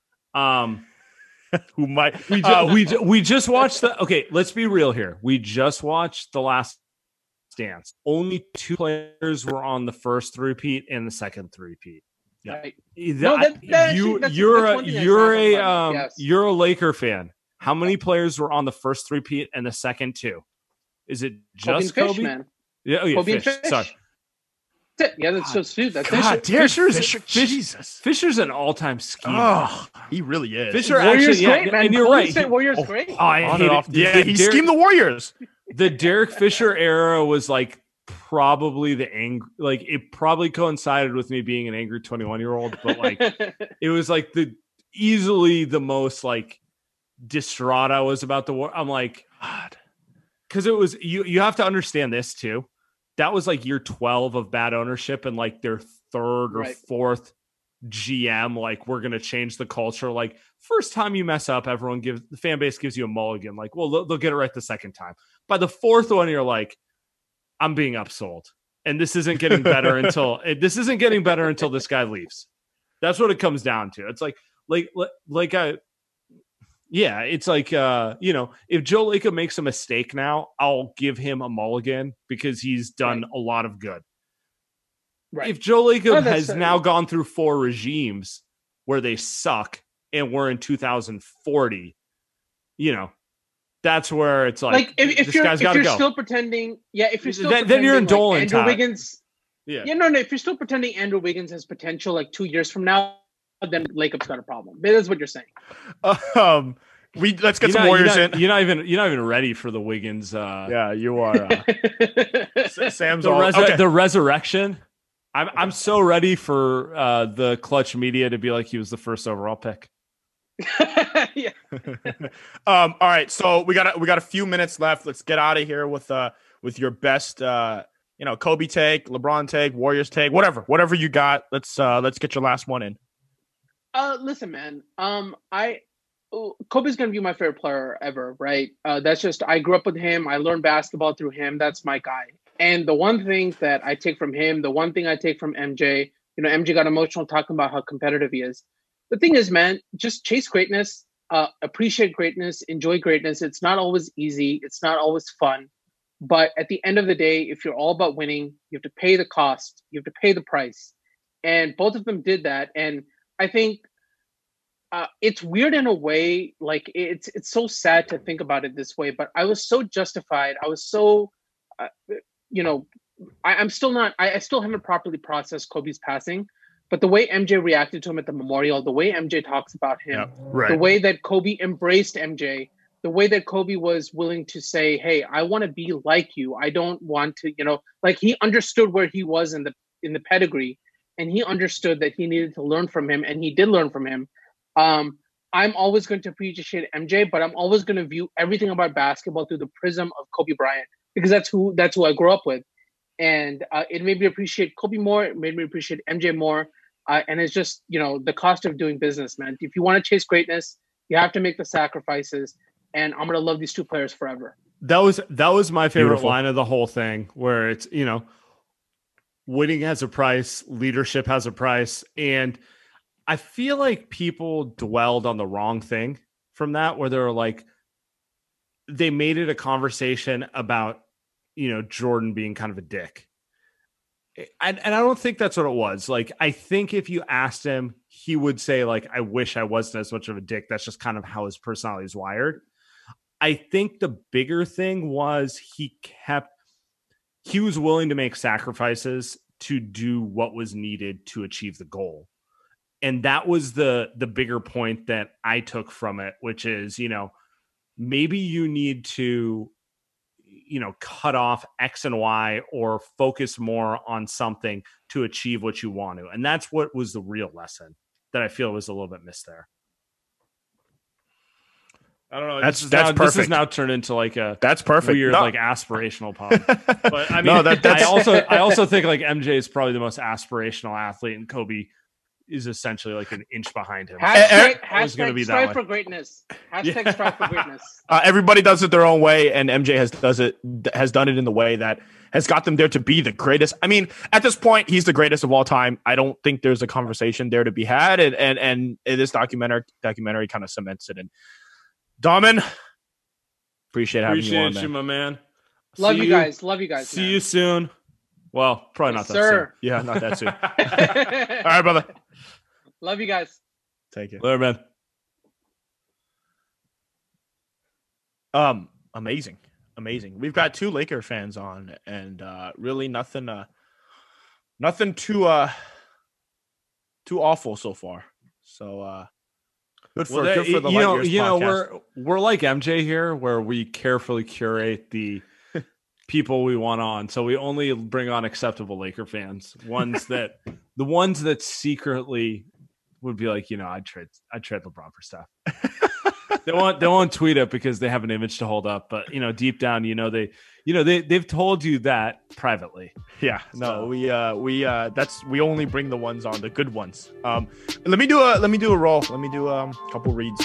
Um. Who might We, ju- uh, we, ju- we just watched the okay, let's be real here. We just watched The Last Dance. Only two players were on the first three-peat and the second three-peat. Right. No, that- that you actually- that's- you're that's a one thing I you're found a about it, um yes. you're a Laker fan. How many players were on the first three-peat and the second two? Is it Kobe and just Fish, Kobe? man. Yeah, oh yeah, Kobe and Fish. Fish. Sorry. That's it. Yeah, that's just dude. That's God, it. Derek Fisher's- Fisher, Fish- Jesus. Fisher's an all-time schemer. Oh, he really is. Fisher Warriors actually, yeah, great, man. and you're Golden right. State He- Warriors oh, great. oh, I On hate and it. off. Yeah, The he Derek- schemed the Warriors. the Derek Fisher era was like probably the angry, like it probably coincided with me being an angry twenty-one year old, but like it was like the easily the most like distraught I was about the war. I'm like, God, because it was you. You have to understand this too. That was like year twelve of bad ownership, and like their third or Right. fourth G M. Like we're gonna change the culture. Like first time you mess up, everyone gives the fan base gives you a mulligan. Like, well, they'll, they'll get it right the second time. By the fourth one, you're like, I'm being upsold, and this isn't getting better until this isn't getting better until this guy leaves. That's what it comes down to. It's like, like, like, like I, yeah, it's like, uh, you know, if Joe Lacob makes a mistake now, I'll give him a mulligan because he's done Right. a lot of good. Right. If Joe Lacob No, that's- has now gone through four regimes where they suck and we're in two thousand forty, you know, that's where it's like, like if, if this you're guy's if got to you're go. still pretending, yeah, if you're still Then- then you're in pretending, Dolan like Andrew time. Wiggins, yeah. yeah, no, no, if you're still pretending Andrew Wiggins has potential like two years from now, then Lacob's got a problem. That's what you're saying. Um, we let's get You're some not, Warriors you're not, in. you're not even you're not even ready for the Wiggins. Uh, Yeah, you are. Uh, S- Sam's the, all resu- okay. the resurrection. I'm I'm so ready for uh, the Clutch media to be like he was the first overall pick. yeah. um, all right, so we got a, we got a few minutes left. Let's get out of here with uh with your best uh you know Kobe take, LeBron take, Warriors take, whatever, whatever you got. Let's uh let's get your last one in. Uh, listen, man. Um, I oh, Kobe's gonna be my favorite player ever, right? Uh, that's just I grew up with him. I learned basketball through him. That's my guy. And the one thing that I take from him, the one thing I take from M J, you know, M J got emotional talking about how competitive he is. The thing is, man, just chase greatness, uh, appreciate greatness, enjoy greatness. It's not always easy. It's not always fun. But at the end of the day, if you're all about winning, you have to pay the cost. You have to pay the price. And both of them did that. And I think uh, it's weird in a way. Like it's it's so sad to think about it this way, but I was so justified. I was so, uh, you know, I, I'm still not. I, I still haven't properly processed Kobe's passing. But the way M J reacted to him at the memorial, the way M J talks about him, Yeah, right. the way that Kobe embraced M J, the way that Kobe was willing to say, hey, I want to be like you. I don't want to, you know, like he understood where he was in the in the pedigree, and he understood that he needed to learn from him, and he did learn from him. Um, I'm always going to appreciate M J, but I'm always going to view everything about basketball through the prism of Kobe Bryant, because that's who that's who I grew up with. And uh, it made me appreciate Kobe more. It made me appreciate M J more. Uh, and it's just, you know, the cost of doing business, man. If you want to chase greatness, you have to make the sacrifices. And I'm going to love these two players forever. That was that was my favorite Beautiful. line of the whole thing, where it's, you know, winning has a price, leadership has a price. And I feel like people dwelled on the wrong thing from that, where they were like, they made it a conversation about, you know, Jordan being kind of a dick. And, and I don't think that's what it was. Like, I think if you asked him, he would say, like, I wish I wasn't as much of a dick. That's just kind of how his personality is wired. I think the bigger thing was he kept, he was willing to make sacrifices to do what was needed to achieve the goal. And that was the, the bigger point that I took from it, which is, you know, maybe you need to, you know, cut off X and Y or focus more on something to achieve what you want to. And that's what was the real lesson that I feel was a little bit missed there. I don't know. That's this is that's now, perfect. This is now turned into like a That's perfect. weird, No. like aspirational pod. But I mean, No, that- that's- I also I also think like M J is probably the most aspirational athlete, and Kobe is essentially like an inch behind him. Hashtag, Always gonna hashtag be that strive way. for greatness. Hashtag Yeah. strive for greatness. Uh, everybody does it their own way, and M J has does it has done it in the way that has got them there to be the greatest. I mean, at this point, he's the greatest of all time. I don't think there's a conversation there to be had, and and and this documentary documentary kind of cements it. And Daman, appreciate having Appreciate you on, you, man. my man. Love See you guys. Love you guys. See man. you soon. Well, probably not Yes, that sir. Yeah, not that soon. All right, brother. Love you guys. Take it. soon. Later, man. Um, amazing, amazing. We've got two Laker fans on, and uh, really nothing, uh, nothing too, uh, too awful so far. So, uh, good for, Well, that- good for the you Light know, Years you know, podcast. we're we're like M J here, where we carefully curate the people we want on. So we only bring on acceptable Laker fans, ones that the ones that secretly would be like, you know, I'd trade, I'd trade LeBron for stuff. They won't, they won't tweet it because they have an image to hold up. But you know, deep down, you know, they, you know, they they've told you that privately. Yeah, no, So- we uh we uh that's we only bring the ones on, the good ones. Um let me do a let me do a roll. Let me do um, a couple reads.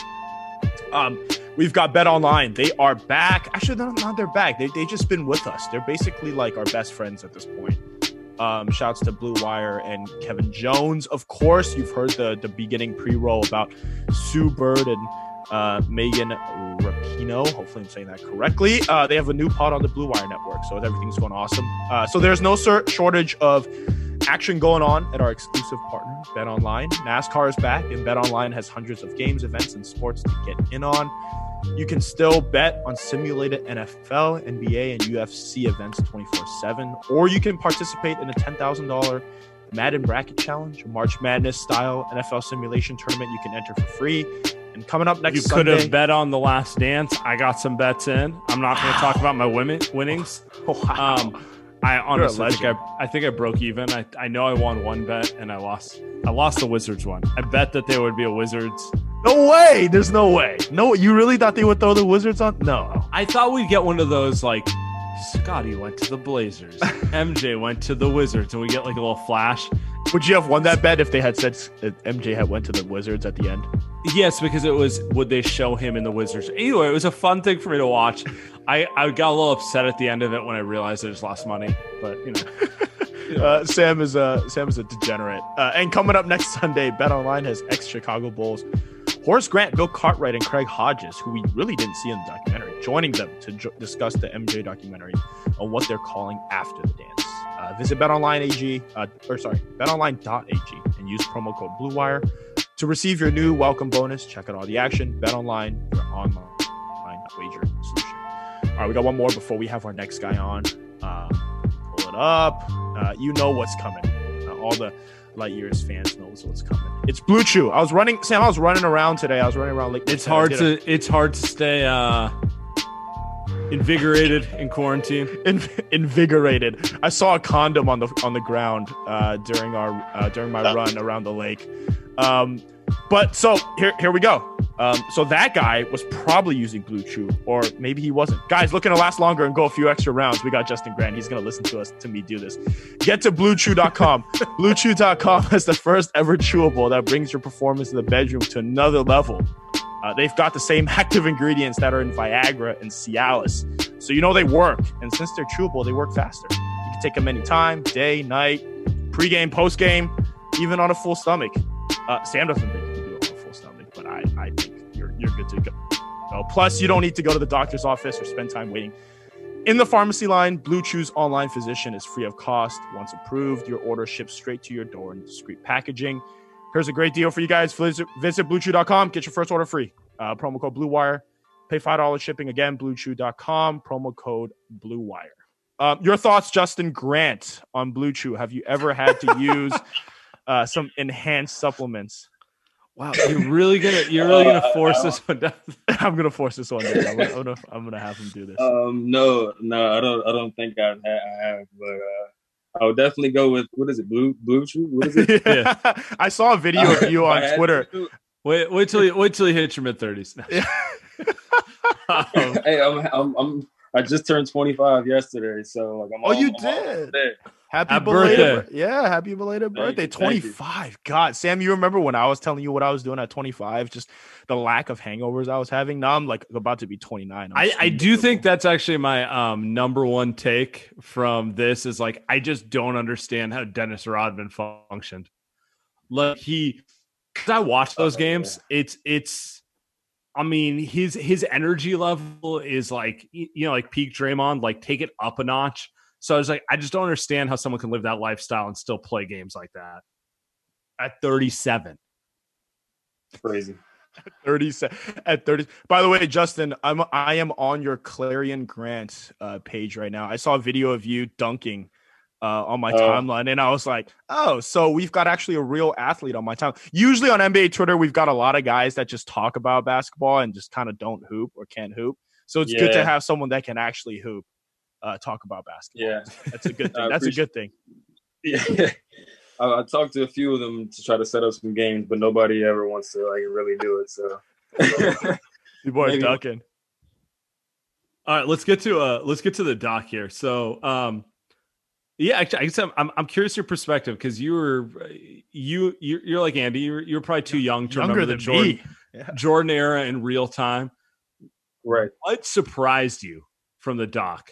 Um we've got Bet Online. They are back. Actually, not, not they're back. They they just been with us. They're basically like our best friends at this point. Um shouts to Blue Wire and Kevin Jones. Of course, you've heard the the beginning pre-roll about Sue Bird and uh, Megan Rapinoe. Hopefully I'm saying that correctly. Uh, they have a new pod on the Blue Wire Network, so everything's going awesome. Uh, so there's no sur- shortage of action going on at our exclusive partner, Bet Online. NASCAR is back, and Bet Online has hundreds of games, events, and sports to get in on. You can still bet on simulated N F L, N B A, and U F C events twenty-four seven, or you can participate in a ten thousand dollars Madden Bracket Challenge, a March Madness style N F L simulation tournament you can enter for free. And coming up next You Sunday, could have bet on The Last Dance. I got some bets in. I'm not going to talk about my women winnings. wow. Um, I honestly think legend. I, I think I broke even. I, I know I won one bet and I lost. I lost the Wizards one. I bet that there would be a Wizards. No way! There's no way. No, you really thought they would throw the Wizards on? No. I thought we'd get one of those like Scotty went to the Blazers, M J went to the Wizards, and we get like a little flash. Would you have won that bet if they had said uh, M J had went to the Wizards at the end? Yes, because it was, would they show him in the Wizards? Anyway, it was a fun thing for me to watch. I, I got a little upset at the end of it when I realized I just lost money, but you know. Uh, Sam is a Sam is a degenerate. Uh, and coming up next Sunday, Bet Online has ex-Chicago Bulls Horace Grant, Bill Cartwright, and Craig Hodges, who we really didn't see in the documentary, joining them to jo- discuss the M J documentary on what they're calling After the Dance. Uh, visit BetOnline A G, uh, or sorry, bet online dot a g and use promo code BlueWire To receive your new welcome bonus, check out all the action. BetOnline, your online wager solution. All right, we got one more before we have our next guy on. Uh, pull it up. Uh, you know what's coming. Uh, all the Light Years fans knows what's coming. It's Blue Chew. I was running, Sam. I was running around today. I was running around like it's hard to a, it's hard to stay uh, invigorated in quarantine. In, invigorated. I saw a condom on the on the ground uh, during our uh, during my run around the lake. Um, but so here here we go. Um, so that guy was probably using Blue Chew, or maybe he wasn't. Guys, looking to last longer and go a few extra rounds. We got Justin Grant. He's going to listen to us to me do this. Get to blue chew dot com. blue chew dot com is the first ever chewable that brings your performance in the bedroom to another level. Uh, they've got the same active ingredients that are in Viagra and Cialis. So you know they work. And since they're chewable, they work faster. You can take them anytime, day, night, pregame, postgame, even on a full stomach. Uh, Sam doesn't think you can do it on a full stomach, but I, I think you're you're good to go. So, plus, you don't need to go to the doctor's office or spend time waiting in the pharmacy line. Blue Chew's online physician is free of cost. Once approved, your order ships straight to your door in discreet packaging. Here's a great deal for you guys. Visit, visit blue chew dot com. Get your first order free. Uh, promo code BlueWire. Pay five dollars shipping. Again, blue chew dot com. Promo code BlueWire. Uh, your thoughts, Justin Grant, on Blue Chew? Have you ever had to use uh, some enhanced supplements? Wow, you're really gonna you're really gonna force uh, this one down. I'm gonna force this one down. I'm gonna, I'm gonna, I'm gonna have him do this. Um, no, no, I don't. I don't think I've had, I have, but uh, I would definitely go with what is it? Blue Blue Chew? What is it? Yeah. I saw a video of you on Twitter. Wait, wait till you wait till you hit your mid thirties. um, hey, I'm, I'm, I'm, I just turned twenty-five yesterday, so like I'm. Oh, all, you I'm did. Happy, Happy belated birthday. Yeah, happy belated birthday. you, twenty-five. God, Sam, you remember when I was telling you what I was doing at twenty-five? Just the lack of hangovers I was having. Now I'm like about to be twenty-nine. I, I do think that's actually my um, number one take from this is like, I just don't understand how Dennis Rodman functioned. Like he, cause I watched those Oh, games. yeah. It's, it's, I mean, his, his energy level is like, you know, like peak Draymond, like take it up a notch. So I was like, I just don't understand how someone can live that lifestyle and still play games like that at thirty-seven. Crazy. thirty at thirty. By the way, Justin, I'm I am on your Clarion Grant uh, page right now. I saw a video of you dunking uh, on my Oh. timeline, and I was like, "Oh, so we've got actually a real athlete on my time." Usually on N B A Twitter, we've got a lot of guys that just talk about basketball and just kind of don't hoop or can't hoop. So it's good to Yeah. have someone that can actually hoop, uh, talk about basketball. Yeah, That's a good thing. I That's a appreciate- good thing. yeah. I, I talked to a few of them to try to set up some games, but nobody ever wants to like really do it. So. You boys Maybe- ducking. All right, let's get to uh let's get to the doc here. So, um, yeah, actually, I guess I'm I'm, I'm curious your perspective because you were you you're, you're like Andy. You're you're probably too young to Younger remember the than Jordan me. Yeah. Jordan era in real time. Right. What surprised you from the doc?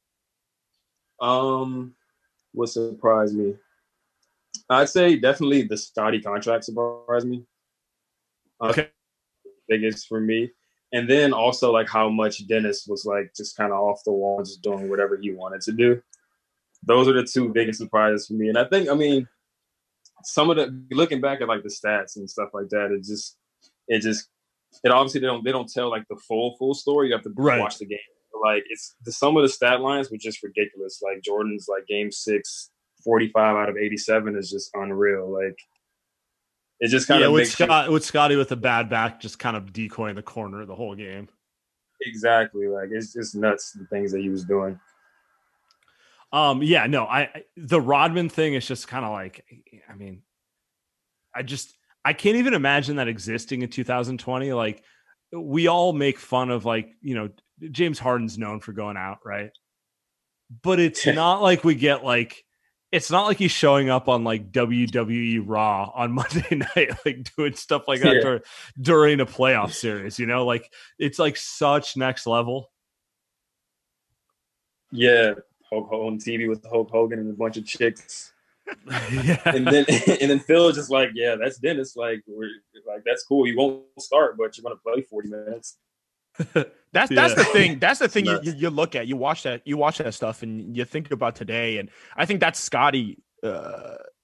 Um, what surprised me? I'd say definitely the Scotty contract surprised me. Uh, Okay. Biggest for me. And then also like how much Dennis was like just kind of off the wall, just doing whatever he wanted to do. Those are the two biggest surprises for me. And I think, I mean, some of the looking back at like the stats and stuff like that, it just, it just, it obviously they don't they don't tell like the full full story. You have to Right. watch the game. But, like it's the some of the stat lines were just ridiculous. Like Jordan's like game six, forty-five out of eighty-seven is just unreal. Like it just kind Yeah, of with makes you- Scott with Scotty with a bad back, just kind of decoying the corner the whole game. exactly like it's just nuts the things that he was doing. Um, yeah, no, I I- the Rodman thing is just kind of like, I mean, I just I can't even imagine that existing in two thousand twenty. Like, we all make fun of like, you know, James Harden's known for going out, right? But it's not like we get like, it's not like he's showing up on like W W E Raw on Monday night, like doing stuff like that Yeah. dur- during a playoff series. You know, like it's like such next level. Yeah, Hulk Hogan on T V with Hulk Hogan and a bunch of chicks. Yeah. And then and then Phil just like, yeah, that's Dennis. Like, we're like that's cool. You won't start, but you're gonna play forty minutes. That's Yeah. that's the thing. That's the thing you, Nuts. you, you look at. You watch that. You watch that stuff, and you think about today. And I think that's Scotty. Uh,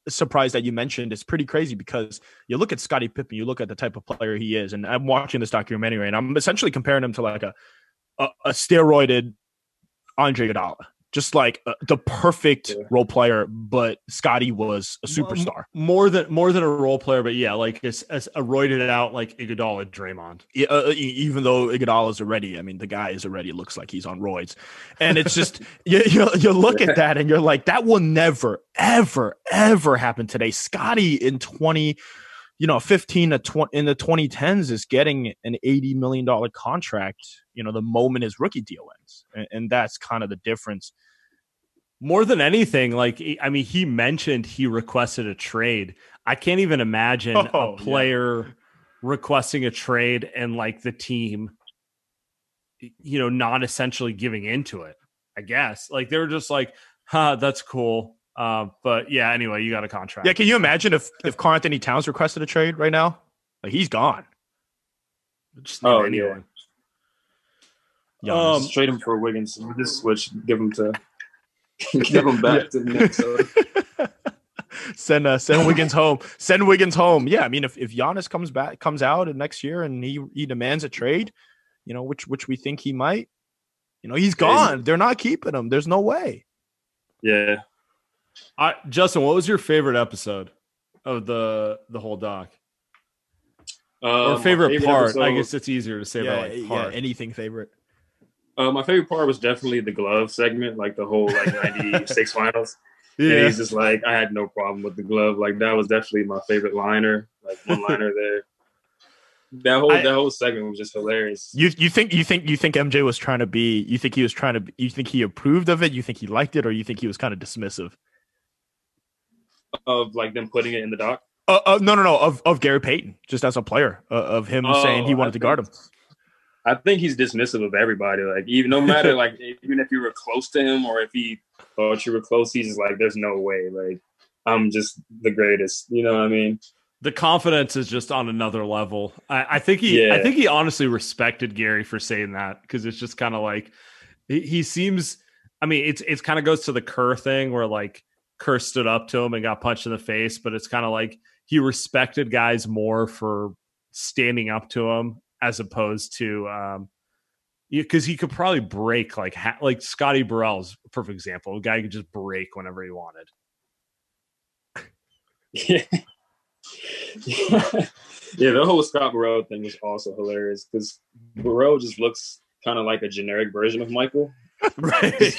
surprise that you mentioned is pretty crazy because you look at Scottie Pippen, you look at the type of player he is, and I'm watching this documentary, and I'm essentially comparing him to like a a, a steroided Andre Iguodala. Just like uh, the perfect yeah. role player, but Scottie was a superstar. More than more than a role player, but yeah, like as, as a roided out like Iguodala, Draymond. Yeah, uh, even though Iguodala is already, I mean, the guy is already looks like he's on roids, and it's just you, you you look at that and you're like, that will never, ever, ever happen today. Scottie in twenty, you know, fifteen to twenty in the twenty tens is getting an eighty million dollar contract. You know, the moment his rookie deal ends, and, and that's kind of the difference. More than anything, like, I mean, he mentioned he requested a trade. I can't even imagine oh, a player yeah. requesting a trade and like the team, you know, not essentially giving into it, I guess. Like they were just like, huh, that's cool. Uh, but yeah, anyway, you got a contract. Yeah, can you imagine if, if Karl Anthony Towns requested a trade right now? Like he's gone. Just oh, anyway. yeah. Um, just trade him for Wiggins. Just switch, give him to... Give him back yeah. to Minnesota. send uh, send Wiggins home. Send Wiggins home. Yeah, I mean, if if Giannis comes back, comes out next year, and he he demands a trade, you know, which which we think he might, you know, he's gone. They're not keeping him. There's no way. Yeah. I, Justin, what was your favorite episode of the the whole doc? Um, or favorite, favorite part? Episode, I guess it's easier to say yeah, about like part. Yeah, anything favorite. Uh, my favorite part was definitely the glove segment, like the whole like ninety-six finals. Yeah, and he's just like, I had no problem with the glove. Like that was definitely my favorite liner, like one liner there. That whole I, that whole segment was just hilarious. You you think you think you think M J was trying to be? You think he was trying to? You think he approved of it? You think he liked it, or you think he was kind of dismissive of like them putting it in the doc? Uh, uh, no, no, no. Of of Gary Payton, just as a player, uh, of him oh, saying he wanted I to think, guard him. I think he's dismissive of everybody. Like even no matter like even if you were close to him or if he thought you were close, he's just like, there's no way. Like I'm just the greatest. You know what I mean? The confidence is just on another level. I, I think he, yeah. I think he honestly respected Gary for saying that because it's just kind of like he, he seems. I mean, it's it's kind of goes to the Kerr thing where like Kerr stood up to him and got punched in the face, but it's kind of like he respected guys more for standing up to him as opposed to um, because he could probably break like ha- like Scotty Burrell's a perfect example. A guy could just break whenever he wanted. Yeah. Yeah, the whole Scott Burrell thing was also hilarious because Burrell just looks kind of like a generic version of Michael. Right.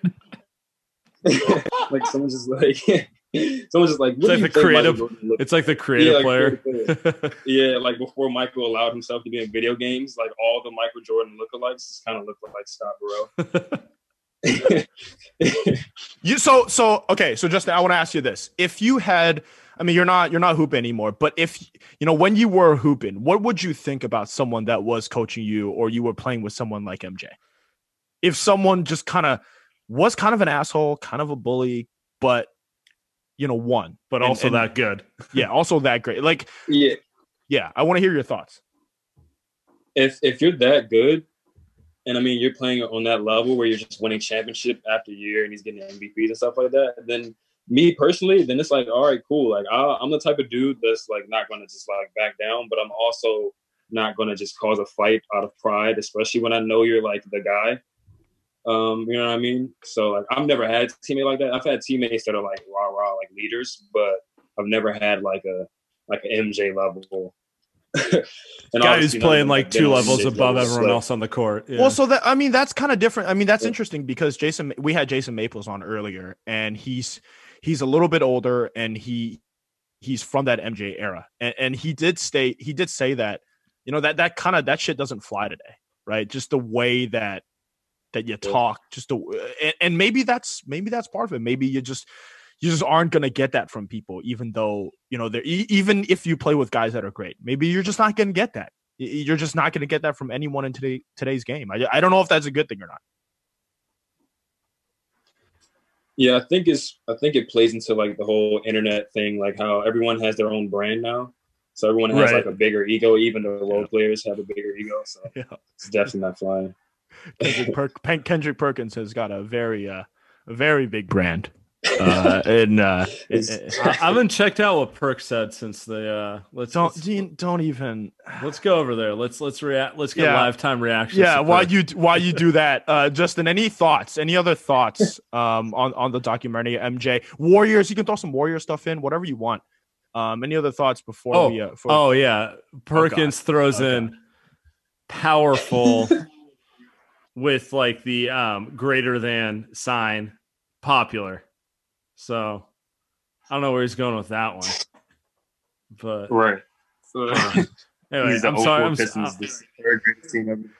Like someone's just like someone's just like, it's like the creative it's like the creative yeah, player. Creative player. Yeah, like before Michael allowed himself to be in video games, like all the Michael Jordan lookalikes just kind of looked like Scott Burrell. you so so okay, so Justin, I want to ask you this. If you had I mean, you're not you're not hooping anymore, but if you know when you were hooping, what would you think about someone that was coaching you, or you were playing with someone like M J? If someone just kind of was kind of an asshole, kind of a bully, but you know, won, but and, also and, that good. Yeah, also that great. Like, yeah, yeah. I want to hear your thoughts. If if you're that good, and I mean you're playing on that level where you're just winning championship after year, and he's getting M V Ps and stuff like that, then. Me personally, then it's like, all right, cool. Like I, I'm the type of dude that's like not going to just like back down, but I'm also not going to just cause a fight out of pride, especially when I know you're like the guy. Um, you know what I mean? So like, I've never had a teammate like that. I've had teammates that are like rah rah, like leaders, but I've never had like a like an M J level. And guy who's playing like, like two levels above levels, everyone so. else on the court. Yeah. Well, so that I mean, that's kind of different. I mean, that's yeah. interesting because Jason, we had Jason Maples on earlier, and he's. He's a little bit older, and he he's from that M J era, and, and he did stay. He did say that, you know, that that kind of that shit doesn't fly today, right? Just the way that that you talk, just the and, and maybe that's maybe that's part of it. Maybe you just you just aren't gonna get that from people, even though you know they're even if you play with guys that are great. Maybe you're just not gonna get that. You're just not gonna get that from anyone in today today's game. I I don't know if that's a good thing or not. Yeah, I think it's. I think it plays into like the whole internet thing, like how everyone has their own brand now. So everyone has right. like a bigger ego. Even the role yeah. players have a bigger ego. So yeah. It's definitely not flying. Kendrick, per- Kendrick Perkins has got a very, uh, a very big brand. Uh, and uh, I haven't checked out what Perk said since the. Uh, let's don't let's, Dean, don't even. Let's go over there. Let's let's react. Let's get Yeah. live time reactions. Yeah, to while Perk. you while you do that, uh, Justin, any thoughts? Any other thoughts um, on on the documentary? M J Warriors, you can throw some Warrior stuff in, whatever you want. Um, any other thoughts before Oh, we? Uh, before oh yeah, Perkins throws Okay. in powerful with like the um greater than sign popular. So I don't know where he's going with that one, but Right. So, anyway, he's the I'm sorry. I'm Pistons, so- this third greatest team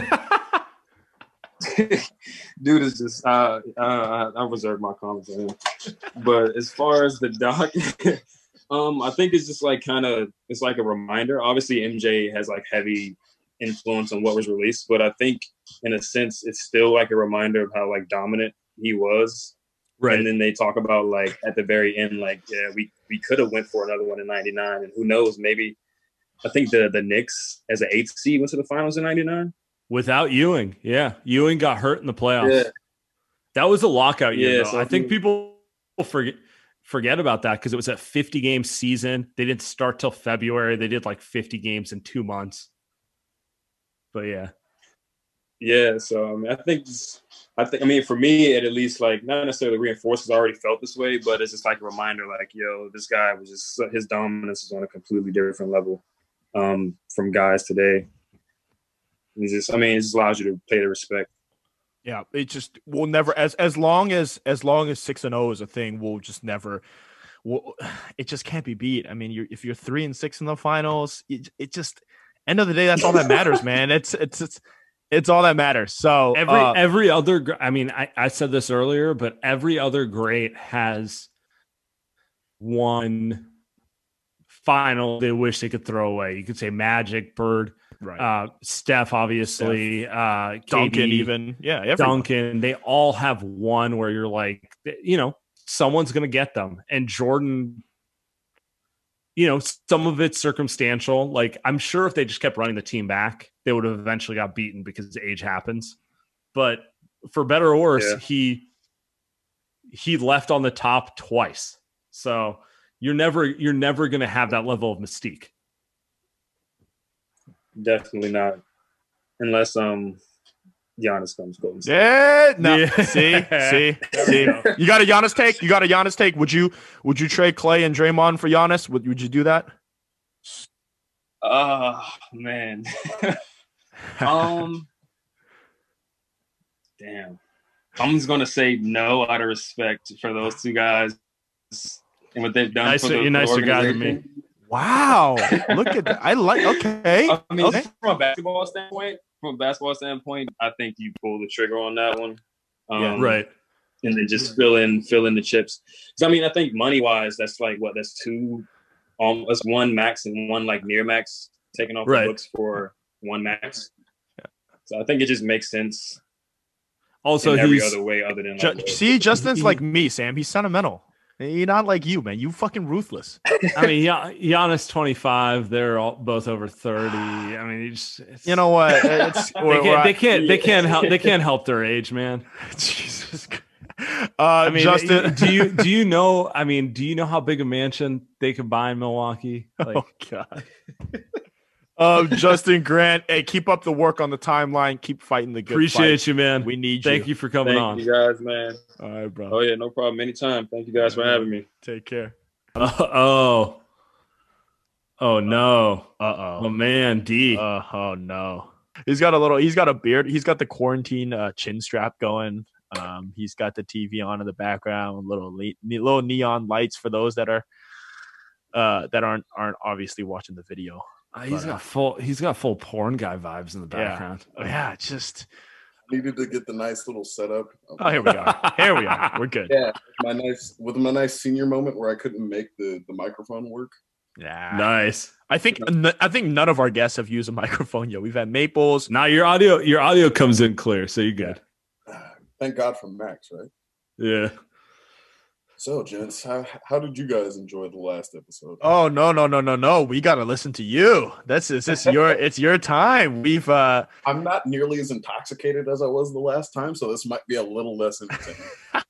ever. Dude is just. Uh, uh, I reserve my comments on him. But as far as the doc, um, I think it's just like kind of it's like a reminder. Obviously, M J has like heavy influence on what was released, but I think in a sense it's still like a reminder of how like dominant he was. Right. And then they talk about like at the very end, like, yeah, we, we could have went for another one in ninety-nine. And who knows, maybe I think the the Knicks as an eighth seed went to the finals in ninety-nine. Without Ewing. Yeah. Ewing got hurt in the playoffs. Yeah. That was a lockout year. Yeah, though. so I think he- people forget forget about that because it was a fifty game season. They didn't start till February. They did like fifty games in two months. But yeah. Yeah, so I mean, I think just, I think I mean for me it at least like not necessarily reinforced because I already felt this way, but it's just like a reminder, like yo, this guy was just his dominance is on a completely different level um, from guys today. It's just, I mean, it just allows you to pay the respect. Yeah, it just will never as as long as as long as six and zero is a thing, we'll just never. We'll, it just can't be beat. I mean, you're, if you're three and six in the finals, it, it just end of the day, that's all that matters, man. It's it's it's it's all that matters. So Every uh, every other, gr- I mean, I, I said this earlier, but every other great has one final they wish they could throw away. You could say Magic, Bird, right, uh, Steph, obviously, uh, Duncan, K D, even yeah, everyone. Duncan. They all have one where you're like, you know, someone's going to get them. And Jordan, you know, some of it's circumstantial. Like, I'm sure if they just kept running the team back, they would have eventually got beaten because age happens. But for better or worse, Yeah. he he left on the top twice. So you're never you're never going to have that level of mystique. Definitely not, unless um Giannis comes Golden State. Yeah, no. Yeah. See, see, see. You got a Giannis take. You got a Giannis take. Would you would you trade Clay and Draymond for Giannis? Would would you do that? Oh man. um. Damn. I'm just gonna say no out of respect for those two guys and what they've done. Nicer, for the, you're for the nicer guy than me. organization. Wow, look at that. I like. Okay, I mean, okay. from a basketball standpoint, from a basketball standpoint, I think you pull the trigger on that one. Um, Yeah, Right. And then just fill in, fill in the chips. Because I mean, I think money wise, that's like what that's two, um, that's one max and one like near max taken off Right. the books for one max. So I think it just makes sense Also, in every he's other way other than Ju- like, see, Justin's he- like me, Sam. He's sentimental. He's not like you, man. You fucking ruthless. I mean, yeah, Giannis twenty-five. They're all both over thirty. I mean, you just it's, You know what? It's, they can't, they can't they can't help they can't help their age, man. Jesus. Christ. Uh, I mean, Justin, do you do you know? I mean, do you know how big a mansion they could buy in Milwaukee? Like, oh god. Uh, Justin Grant, hey, keep up the work on the timeline. Keep fighting the good appreciate fight. you, man. We need Thank you. you for coming thank on. you guys, man. All right, bro. Oh yeah, no problem. Anytime. Thank you guys for having me. Take care. Uh, oh, oh no, Uh oh man, D. Uh, oh no. He's got a little. He's got a beard. He's got the quarantine uh, chin strap going. Um, he's got the T V on in the background. Little le- ne- little neon lights for those that are uh, that aren't aren't obviously watching the video. Uh, he's got full. He's got full porn guy vibes in the Yeah. background. Oh, yeah, it's just. Needed to get the nice little setup. Oh, here we are. Here we are. We're good. Yeah, my nice with my nice senior moment where I couldn't make the, the microphone work. Yeah. Nice. I think n- I think none of our guests have used a microphone yet. We've had Maples. Now your audio, your audio comes in clear, so you're good. Thank God for Max, right? Yeah. So, gents, how how did you guys enjoy the last episode? Oh no no no no no! We got to listen to you. That's is this your it's your time. We've uh I'm not nearly as intoxicated as I was the last time, so this might be a little less entertaining.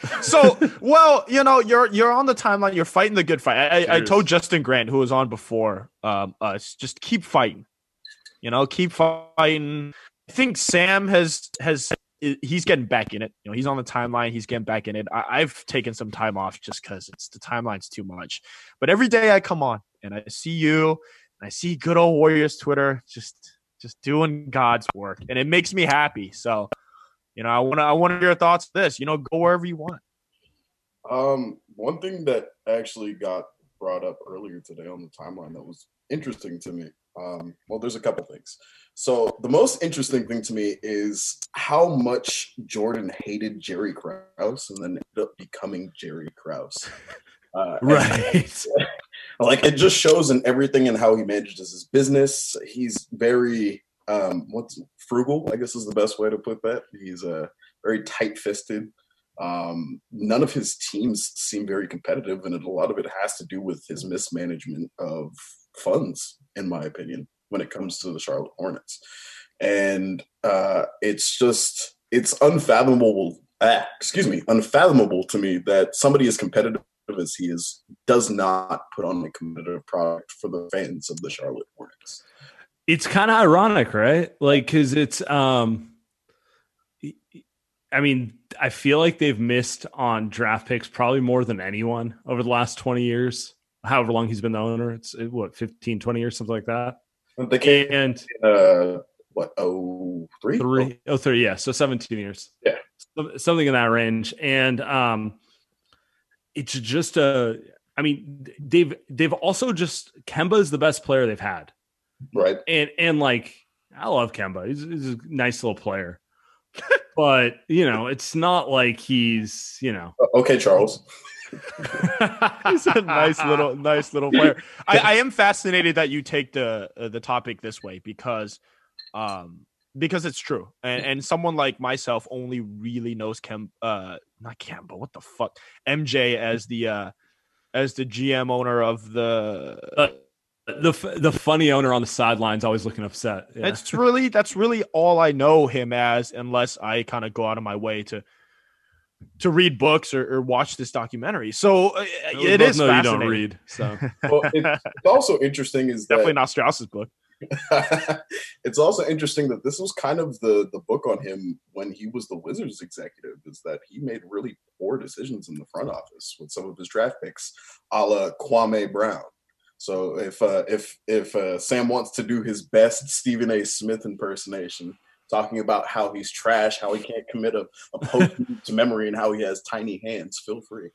So, well, you know, you're you're on the timeline. You're fighting the good fight. I, I, I told Justin Grant, who was on before um, us, just keep fighting. You know, keep fighting. I think Sam has has he's getting back in it. You know, he's on the timeline. He's getting back in it. I, I've taken some time off just because it's the timeline's too much. But every day I come on and I see you and I see good old Warriors Twitter just just doing God's work, and it makes me happy. So, you know, I want to I want to hear your thoughts on this. You know, go wherever you want. Um, one thing that actually got brought up earlier today on the timeline that was interesting to me. Um, well, there's a couple things. So the most interesting thing to me is how much Jordan hated Jerry Krause and then ended up becoming Jerry Krause. Uh, right. Like, it just shows in everything and how he manages his business. He's very, um, what's frugal, I guess is the best way to put that. He's uh, very tight-fisted. Um, none of his teams seem very competitive, and a lot of it has to do with his mismanagement of funds, in my opinion, when it comes to the Charlotte Hornets. And uh, it's just, it's unfathomable, ah, excuse me, unfathomable to me that somebody as competitive as he is does not put on a competitive product for the fans of the Charlotte Hornets. It's kind of ironic, right? Like, because it's, um, I mean, I feel like they've missed on draft picks probably more than anyone over the last twenty years. However long he's been the owner, it's what, fifteen, twenty years, something like that. They came and uh, what, oh three? Three, oh, three, yeah. So seventeen years. Yeah. Something in that range. And um, it's just a, I mean, they've, they've also just, Kemba is the best player they've had. Right. And, and like, I love Kemba. He's, he's a nice little player. But, you know, it's not like he's, you know. Okay, Charles. He's a nice little, nice little player. I, I am fascinated that you take the uh, the topic this way because, um, because it's true, and, and someone like myself only really knows Kem, uh, not Kemba, what the fuck, M J as the uh, as the G M owner of the. Uh, the the funny owner on the sidelines, always looking upset. Yeah. That's really that's really all I know him as, unless I kind of go out of my way to. to read books or, or watch this documentary. So uh, it is no, fascinating. You don't read. So well, it's, it's also interesting is definitely that, not Strauss's book. It's also interesting that this was kind of the, the book on him when he was the Wizards executive, is that he made really poor decisions in the front office with some of his draft picks, a la Kwame Brown. So if, uh, if, if uh, Sam wants to do his best Stephen A. Smith impersonation, talking about how he's trash, how he can't commit a, a post to memory, and how he has tiny hands, feel free.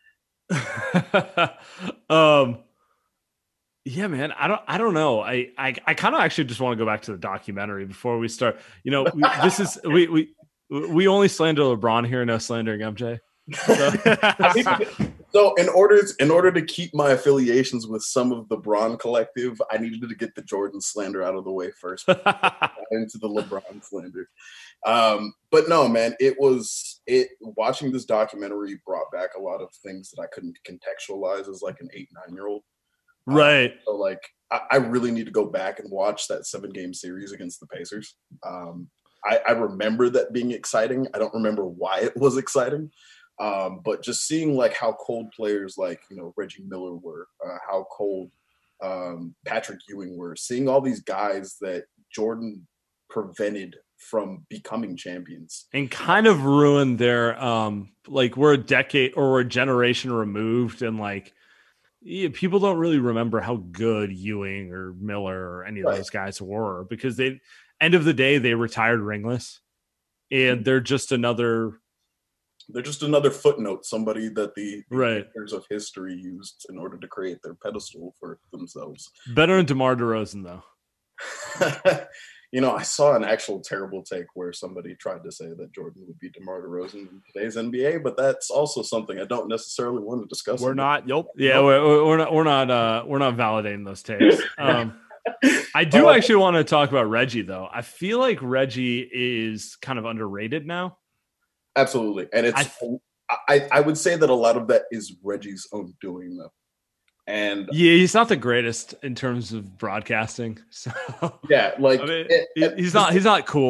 um, yeah, man, I don't, I don't know. I, I, I kind of actually just want to go back to the documentary before we start. You know, we, this is we, we, we only slander LeBron here, no slandering M J. So, so in order in order to keep my affiliations with some of the Bron collective, I needed to get the Jordan slander out of the way first into the LeBron slander. Um, but no, man, it was it watching this documentary brought back a lot of things that I couldn't contextualize as like an eight, nine year old. Right. Um, so like I, I really need to go back and watch that seven game series against the Pacers. Um, I, I remember that being exciting. I don't remember why it was exciting. Um, but just seeing like how cold players like, you know, Reggie Miller were, uh, how cold um, Patrick Ewing were, seeing all these guys that Jordan prevented from becoming champions. And kind of ruined their, um, like we're a decade or we're a generation removed. And like, yeah, people don't really remember how good Ewing or Miller or any of Right. those guys were because they, end of the day, they retired ringless. And they're just another... They're just another footnote, somebody that the, the right. authors of history used in order to create their pedestal for themselves. Better than DeMar DeRozan, though. You know, I saw an actual terrible take where somebody tried to say that Jordan would be DeMar DeRozan in today's N B A, but that's also something I don't necessarily want to discuss. We're not. Nope. Yeah, nope. We're, we're not. We're not. Uh, we're not validating those takes. Um, I do uh, actually want to talk about Reggie, though. I feel like Reggie is kind of underrated now. Absolutely. And it's, I, th- I, I would say that a lot of that is Reggie's own doing, though. And yeah, he's not the greatest in terms of broadcasting. So yeah, like I mean, it, it, he's not, he's not cool.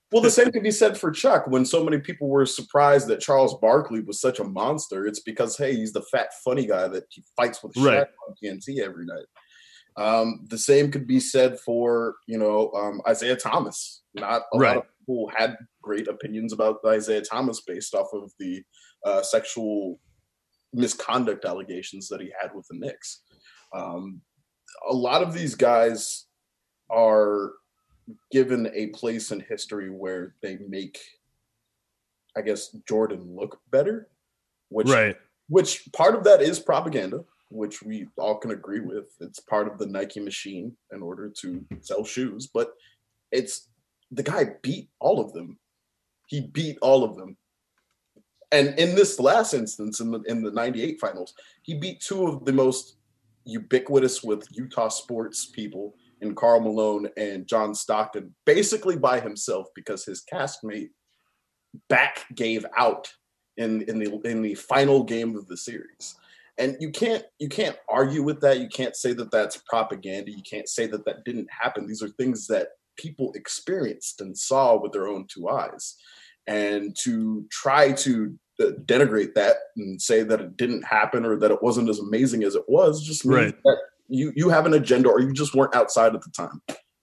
Well, the same could be said for Chuck. When so many people were surprised that Charles Barkley was such a monster, it's because, hey, he's the fat, funny guy that he fights with Shaq Right. on T N T every night. Um, the same could be said for, you know, um, Isaiah Thomas. Not a Right. lot of people had great opinions about Isaiah Thomas based off of the uh, sexual misconduct allegations that he had with the Knicks. Um, a lot of these guys are given a place in history where they make, I guess, Jordan look better, which Right. which part of that is propaganda, which we all can agree with. It's part of the Nike machine in order to sell shoes, but it's the guy beat all of them. He beat all of them. And in this last instance, in the in the ninety-eight finals, he beat two of the most ubiquitous with Utah sports people in Karl Malone and John Stockton, basically by himself because his castmate back gave out in in the in the final game of the series. And you can't you can't argue with that. You can't say that that's propaganda. You can't say that that didn't happen. These are things that people experienced and saw with their own two eyes. And to try to uh, denigrate that and say that it didn't happen or that it wasn't as amazing as it was just means Right. that you you have an agenda or you just weren't outside at the time.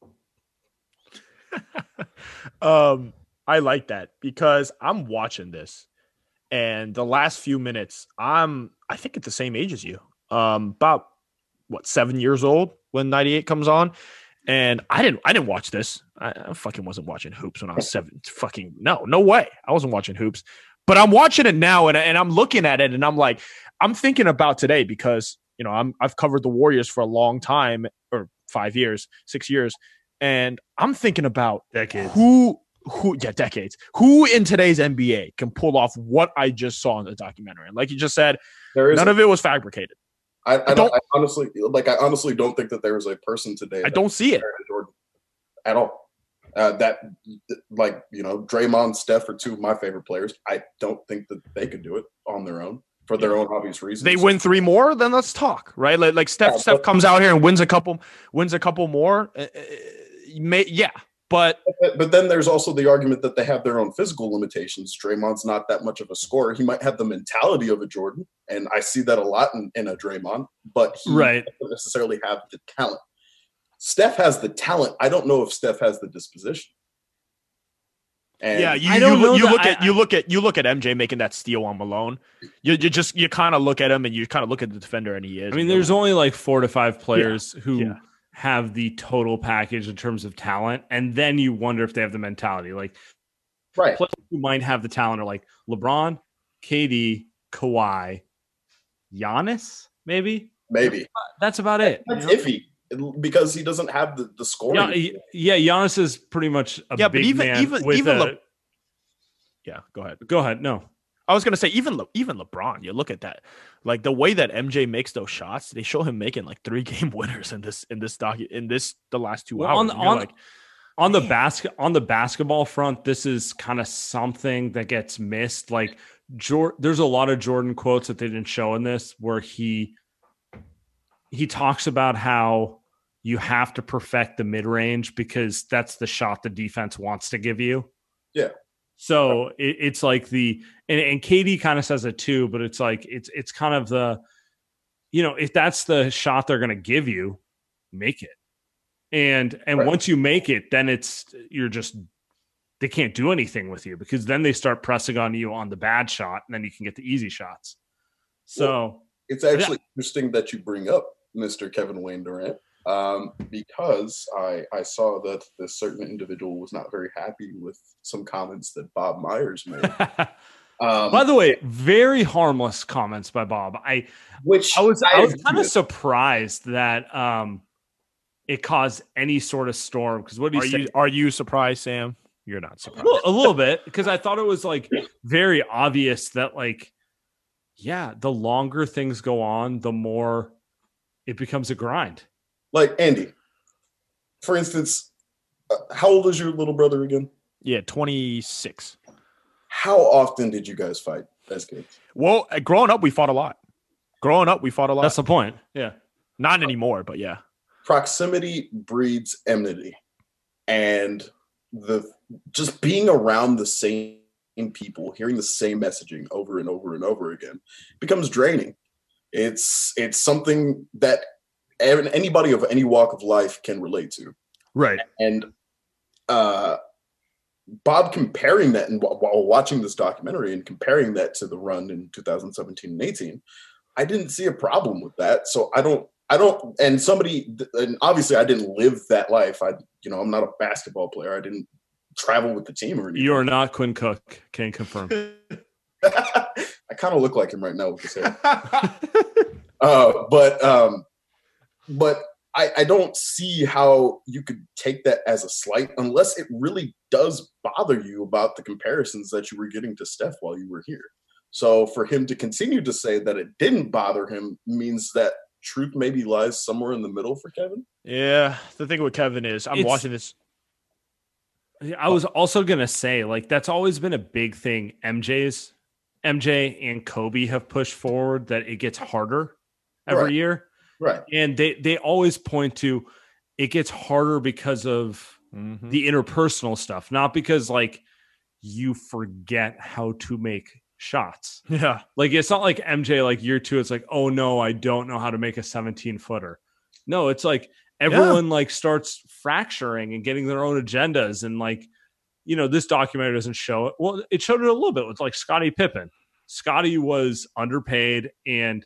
um, I like that because I'm watching this, and the last few minutes, I'm I think at the same age as you, um, about what seven years old when ninety-eight comes on, and I didn't I didn't watch this. I, I fucking wasn't watching hoops when I was seven. Fucking no, no way. I wasn't watching hoops, but I'm watching it now, and and I'm looking at it, and I'm like, I'm thinking about today because you know I'm I've covered the Warriors for a long time, or five years, six years, and I'm thinking about Decades. who. Who, yeah, decades. Who in today's N B A can pull off what I just saw in the documentary? And like you just said, There is none of it was fabricated. I, I, I don't don't- I honestly like I honestly don't think that there is a person today I that don't see it. compared to Jordan at all. Uh, that like you know Draymond, Steph are two of my favorite players. I don't think that they could do it on their own for their own obvious reasons. They win three more, then let's talk, right? Like, like Steph, Yeah, Steph but- comes out here and wins a couple, wins a couple more. Uh, uh, may, yeah, but But, but then there's also the argument that they have their own physical limitations. Draymond's not that much of a scorer. He might have the mentality of a Jordan, and I see that a lot in, in a Draymond, but he Right. doesn't necessarily have the talent. Steph has the talent. I don't know if Steph has the disposition. And yeah, you, I you, don't look- know you that- look I- at you look at you look at M J making that steal on Malone. You, you just you kind of look at him and you kind of look at the defender, and he is. I mean, there's only like four to five players who yeah. have the total package in terms of talent, and then you wonder if they have the mentality. Like right. players who might have the talent are like LeBron, K D, Kawhi, Giannis, maybe. Maybe. That's about it. That's you know? iffy because he doesn't have the, the scoring. Yeah, yeah, Giannis is pretty much a Yeah, but big even- man even- with even a- Le- yeah. Go ahead. Go ahead. No. I was gonna say even Le- even LeBron. You look at that, like the way that M J makes those shots. They show him making like three game winners in this in this docu in this the last two Well, hours. on the, And you're on, like, on the basket on the basketball front, this is kind of something that gets missed. Like Jor- there's a lot of Jordan quotes that they didn't show in this where he he talks about how you have to perfect the mid range because that's the shot the defense wants to give you. Yeah. So it, it's like the and, and K D kind of says it too, but it's like it's it's kind of the you know if that's the shot they're going to give you, make it. And and Right. once you make it, then it's you're just they can't do anything with you because then they start pressing on you on the bad shot, and then you can get the easy shots. So It's actually interesting that you bring up Mister Kevin Wayne Durant um, because I, I saw that this certain individual was not very happy with some comments that Bob Myers made. Um, by the way, very harmless comments by Bob. I which I was I, was agree kind of with. surprised that um it caused any sort of storm because what do are you say? you are you surprised, Sam? You're not A surprised. little, a little bit because I thought it was like very obvious that like yeah, the longer things go on, the more it becomes a grind. Like Andy, for instance, uh, how old is your little brother again? Yeah, twenty-six. How often did you guys fight as kids? Well, uh, growing up, we fought a lot. Growing up, we fought a lot. That's the point. Yeah. Not anymore, but yeah. Proximity breeds enmity, and the just being around the same people, hearing the same messaging over and over and over again becomes draining. It's it's something that anybody of any walk of life can relate to. Right. And uh, Bob comparing that and while watching this documentary and comparing that to the run in two thousand seventeen and eighteen, I didn't see a problem with that. So I don't, I don't, and somebody, and obviously I didn't live that life. I, you know, I'm not a basketball player. I didn't travel with the team or anything. You are not Quinn Cook. Can confirm. I kind of look like him right now with this hair. uh, but, um, but I, I don't see how you could take that as a slight unless it really does bother you about the comparisons that you were getting to Steph while you were here. So for him to continue to say that it didn't bother him means that truth maybe lies somewhere in the middle for Kevin. Yeah. The thing with Kevin is I'm It's, watching this. I was also going to say, like, that's always been a big thing. M J's M J and Kobe have pushed forward that it gets harder every Right. year. Right. And they, they always point to it gets harder because of Mm-hmm. the interpersonal stuff, not because like you forget how to make shots. Yeah. Like, it's not like M J, like year two, it's like, oh no, I don't know how to make a seventeen footer. No, it's like everyone yeah. like starts fracturing and getting their own agendas. And like, you know, this documentary doesn't show it. Well, it showed it a little bit with like Scottie Pippen. Scottie was underpaid and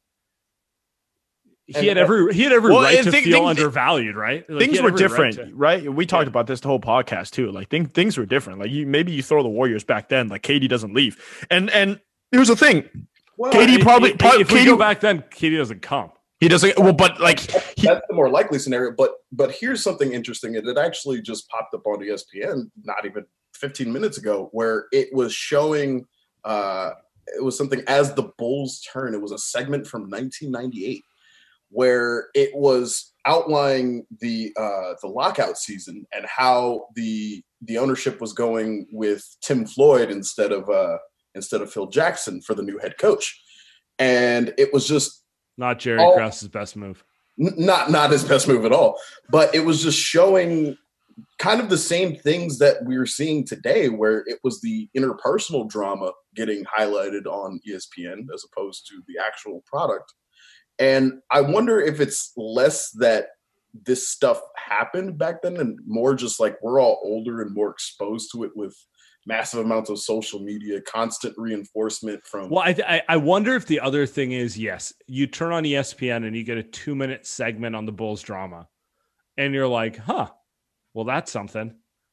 he and, had every he had every well, right to think, feel things, undervalued, right? Like things were different, right, to, right? We talked yeah. about this the whole podcast too. Like things things were different. Like you maybe you throw the Warriors back then, like K D doesn't leave. And and here's the thing. Well, K D probably, if, probably if we K D, go back then, K D doesn't come. He doesn't well, but like he, that's the more likely scenario. But but here's something interesting. It, it actually just popped up on E S P N not even fifteen minutes ago, where it was showing uh it was something as the Bulls turn. It was a segment from nineteen ninety-eight. Where it was outlining the uh, the lockout season and how the the ownership was going with Tim Floyd instead of uh, instead of Phil Jackson for the new head coach, and it was just not Jerry all, Krause's best move. N- not not his best move at all, but it was just showing kind of the same things that we were seeing today, where it was the interpersonal drama getting highlighted on E S P N as opposed to the actual product. And I wonder if it's less that this stuff happened back then and more just like we're all older and more exposed to it with massive amounts of social media, constant reinforcement from. Well, I, I wonder if the other thing is, yes, you turn on E S P N and you get a two minute segment on the Bulls drama and you're like, huh, well, that's something.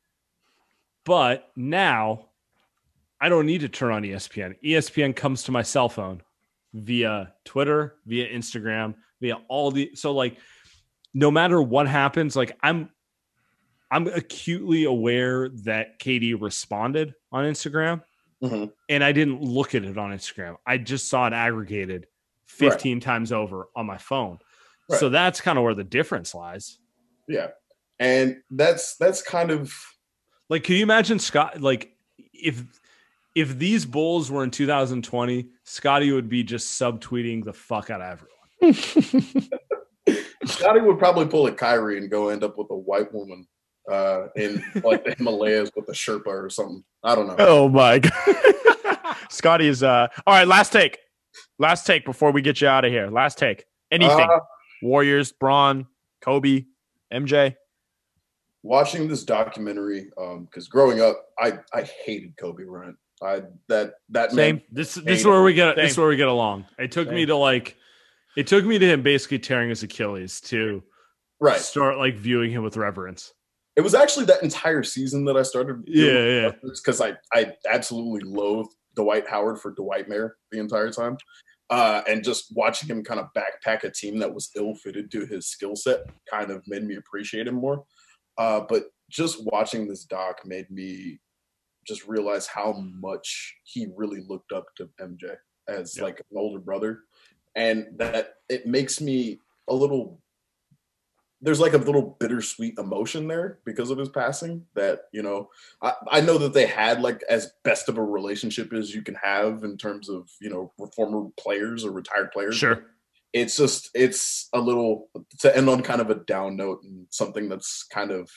But now I don't need to turn on E S P N. E S P N comes to my cell phone via Twitter, via Instagram, via all the, so like, no matter what happens, like I'm, I'm acutely aware that K D responded on Instagram mm-hmm. and I didn't look at it on Instagram. I just saw it aggregated fifteen right. times over on my phone. Right. So that's kind of where the difference lies. Yeah. And that's, that's kind of like, can you imagine Scott, like if, If these Bulls were in two thousand twenty, Scottie would be just subtweeting the fuck out of everyone. Scottie would probably pull a Kyrie and go end up with a white woman uh, in like the Himalayas with a Sherpa or something. I don't know. Oh my God. Scottie is uh all right, last take. Last take before we get you out of here. Last take. Anything. Uh, Warriors, Braun, Kobe, M J. Watching this documentary, um, because growing up, I, I hated Kobe Bryant. I that that same. This this is where we get same. This is where we get along. It took same. me to like, it took me to him basically tearing his Achilles to right start like viewing him with reverence. It was actually that entire season that I started. Yeah, yeah. Because I I absolutely loathed Dwight Howard for Dwight Mayer the entire time, uh, and just watching him kind of backpack a team that was ill-fitted to his skill set kind of made me appreciate him more. Uh, but just watching this doc made me just realize how much he really looked up to M J as yeah. like an older brother. And that it makes me a little, there's like a little bittersweet emotion there because of his passing that, you know, I, I know that they had like as best of a relationship as you can have in terms of, you know, former players or retired players. Sure. It's just, it's a little to end on kind of a down note and something that's kind of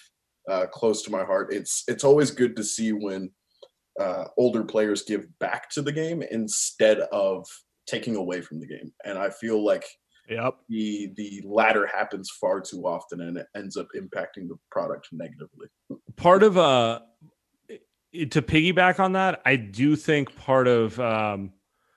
uh, close to my heart. It's it's always good to see when uh, older players give back to the game instead of taking away from the game. And I feel like yep. the the latter happens far too often, and it ends up impacting the product negatively. Part of uh to piggyback on that, I do think part of um,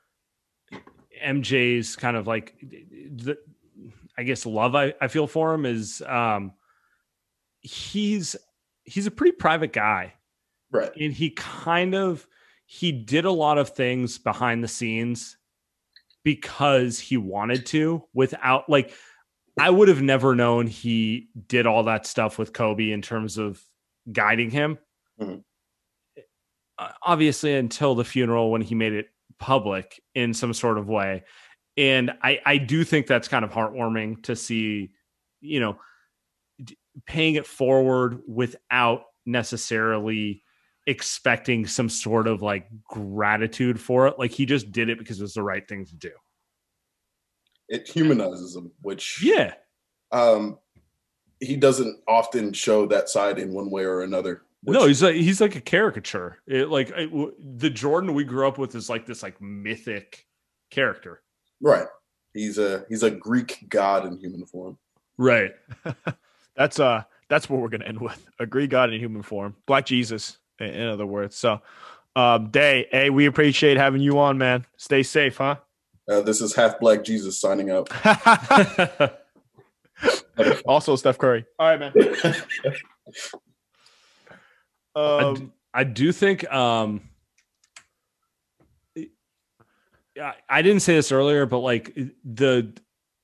M J's kind of like the, I guess love I, I feel for him is um, he's he's a pretty private guy, right? And he kind of he did a lot of things behind the scenes because he wanted to. Without like, I would have never known he did all that stuff with Kobe in terms of guiding him. Mm-hmm. Obviously until the funeral when he made it public in some sort of way. And I, I do think that's kind of heartwarming to see, you know, d- paying it forward without necessarily expecting some sort of like gratitude for it. Like he just did it because it was the right thing to do. It humanizes him, which yeah, um, he doesn't often show that side in one way or another. Which, no, he's like he's like a caricature. It, like it, w- the Jordan we grew up with is like this like mythic character, right? He's a he's a Greek god in human form, right? that's uh that's what we're gonna end with: a Greek god in human form, Black Jesus, in, in other words. So, um, Day, hey, we appreciate having you on, man. Stay safe, huh? Uh, this is Half Black Jesus signing out. Also, Steph Curry. All right, man. Um, I, do, I do think um, I, I didn't say this earlier, but like the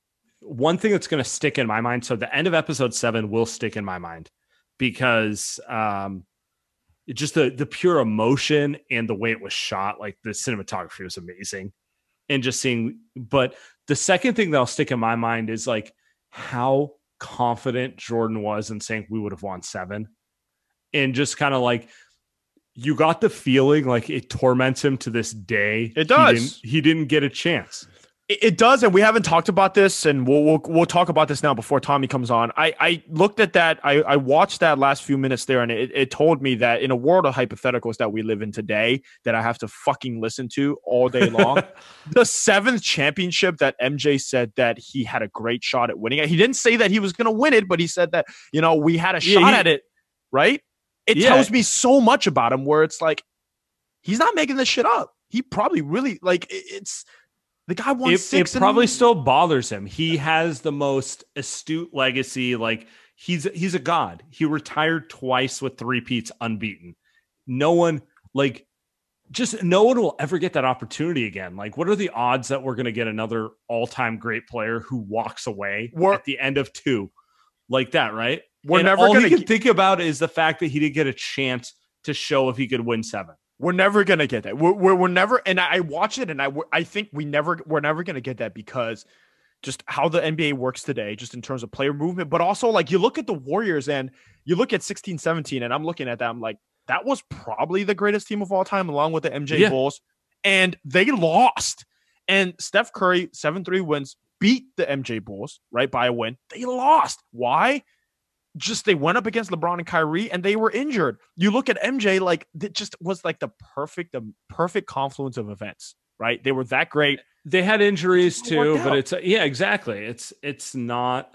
one thing that's going to stick in my mind. So the end of episode seven will stick in my mind because um, it just the, the pure emotion and the way it was shot, like the cinematography was amazing and just seeing, but the second thing that'll stick in my mind is like how confident Jordan was in saying we would have won seven. And just kind of like, you got the feeling like it torments him to this day. It does. He didn't, he didn't get a chance. It, it does, and we haven't talked about this, and we'll we'll, we'll talk about this now before Tommy comes on. I, I looked at that. I, I watched that last few minutes there, and it, it told me that in a world of hypotheticals that we live in today, that I have to fucking listen to all day long, the seventh championship that M J said that he had a great shot at winning it. He didn't say that he was going to win it, but he said that, you know, we had a Yeah, shot he- at it, right? It Yeah. tells me so much about him where it's like, he's not making this shit up. He probably really, like, it- it's, the guy won It, six. it and- probably still bothers him. He has the most astute legacy. Like he's, he's a god. He retired twice with three-peats unbeaten. No one like just no one will ever get that opportunity again. Like what are the odds that we're going to get another all-time great player who walks away We're- at the end of two like that? Right. We're And never all gonna he can get- think about is the fact that he didn't get a chance to show if he could win seven. We're never gonna get that. We're we're, we're never. And I, I watch it, and I I think we never we're never gonna get that because just how the N B A works today, just in terms of player movement, but also like you look at the Warriors and you look at sixteen seventeen, and I'm looking at that. I'm like, that was probably the greatest team of all time, along with the M J Yeah. Bulls, and they lost. And Steph Curry seven three wins, beat the M J Bulls right by a win. They lost. Why? Just they went up against LeBron and Kyrie and they were injured. You look at M J, like it just was like the perfect, the perfect confluence of events, right? They were that great. They had injuries It worked too, but out. it's yeah, exactly. It's it's not.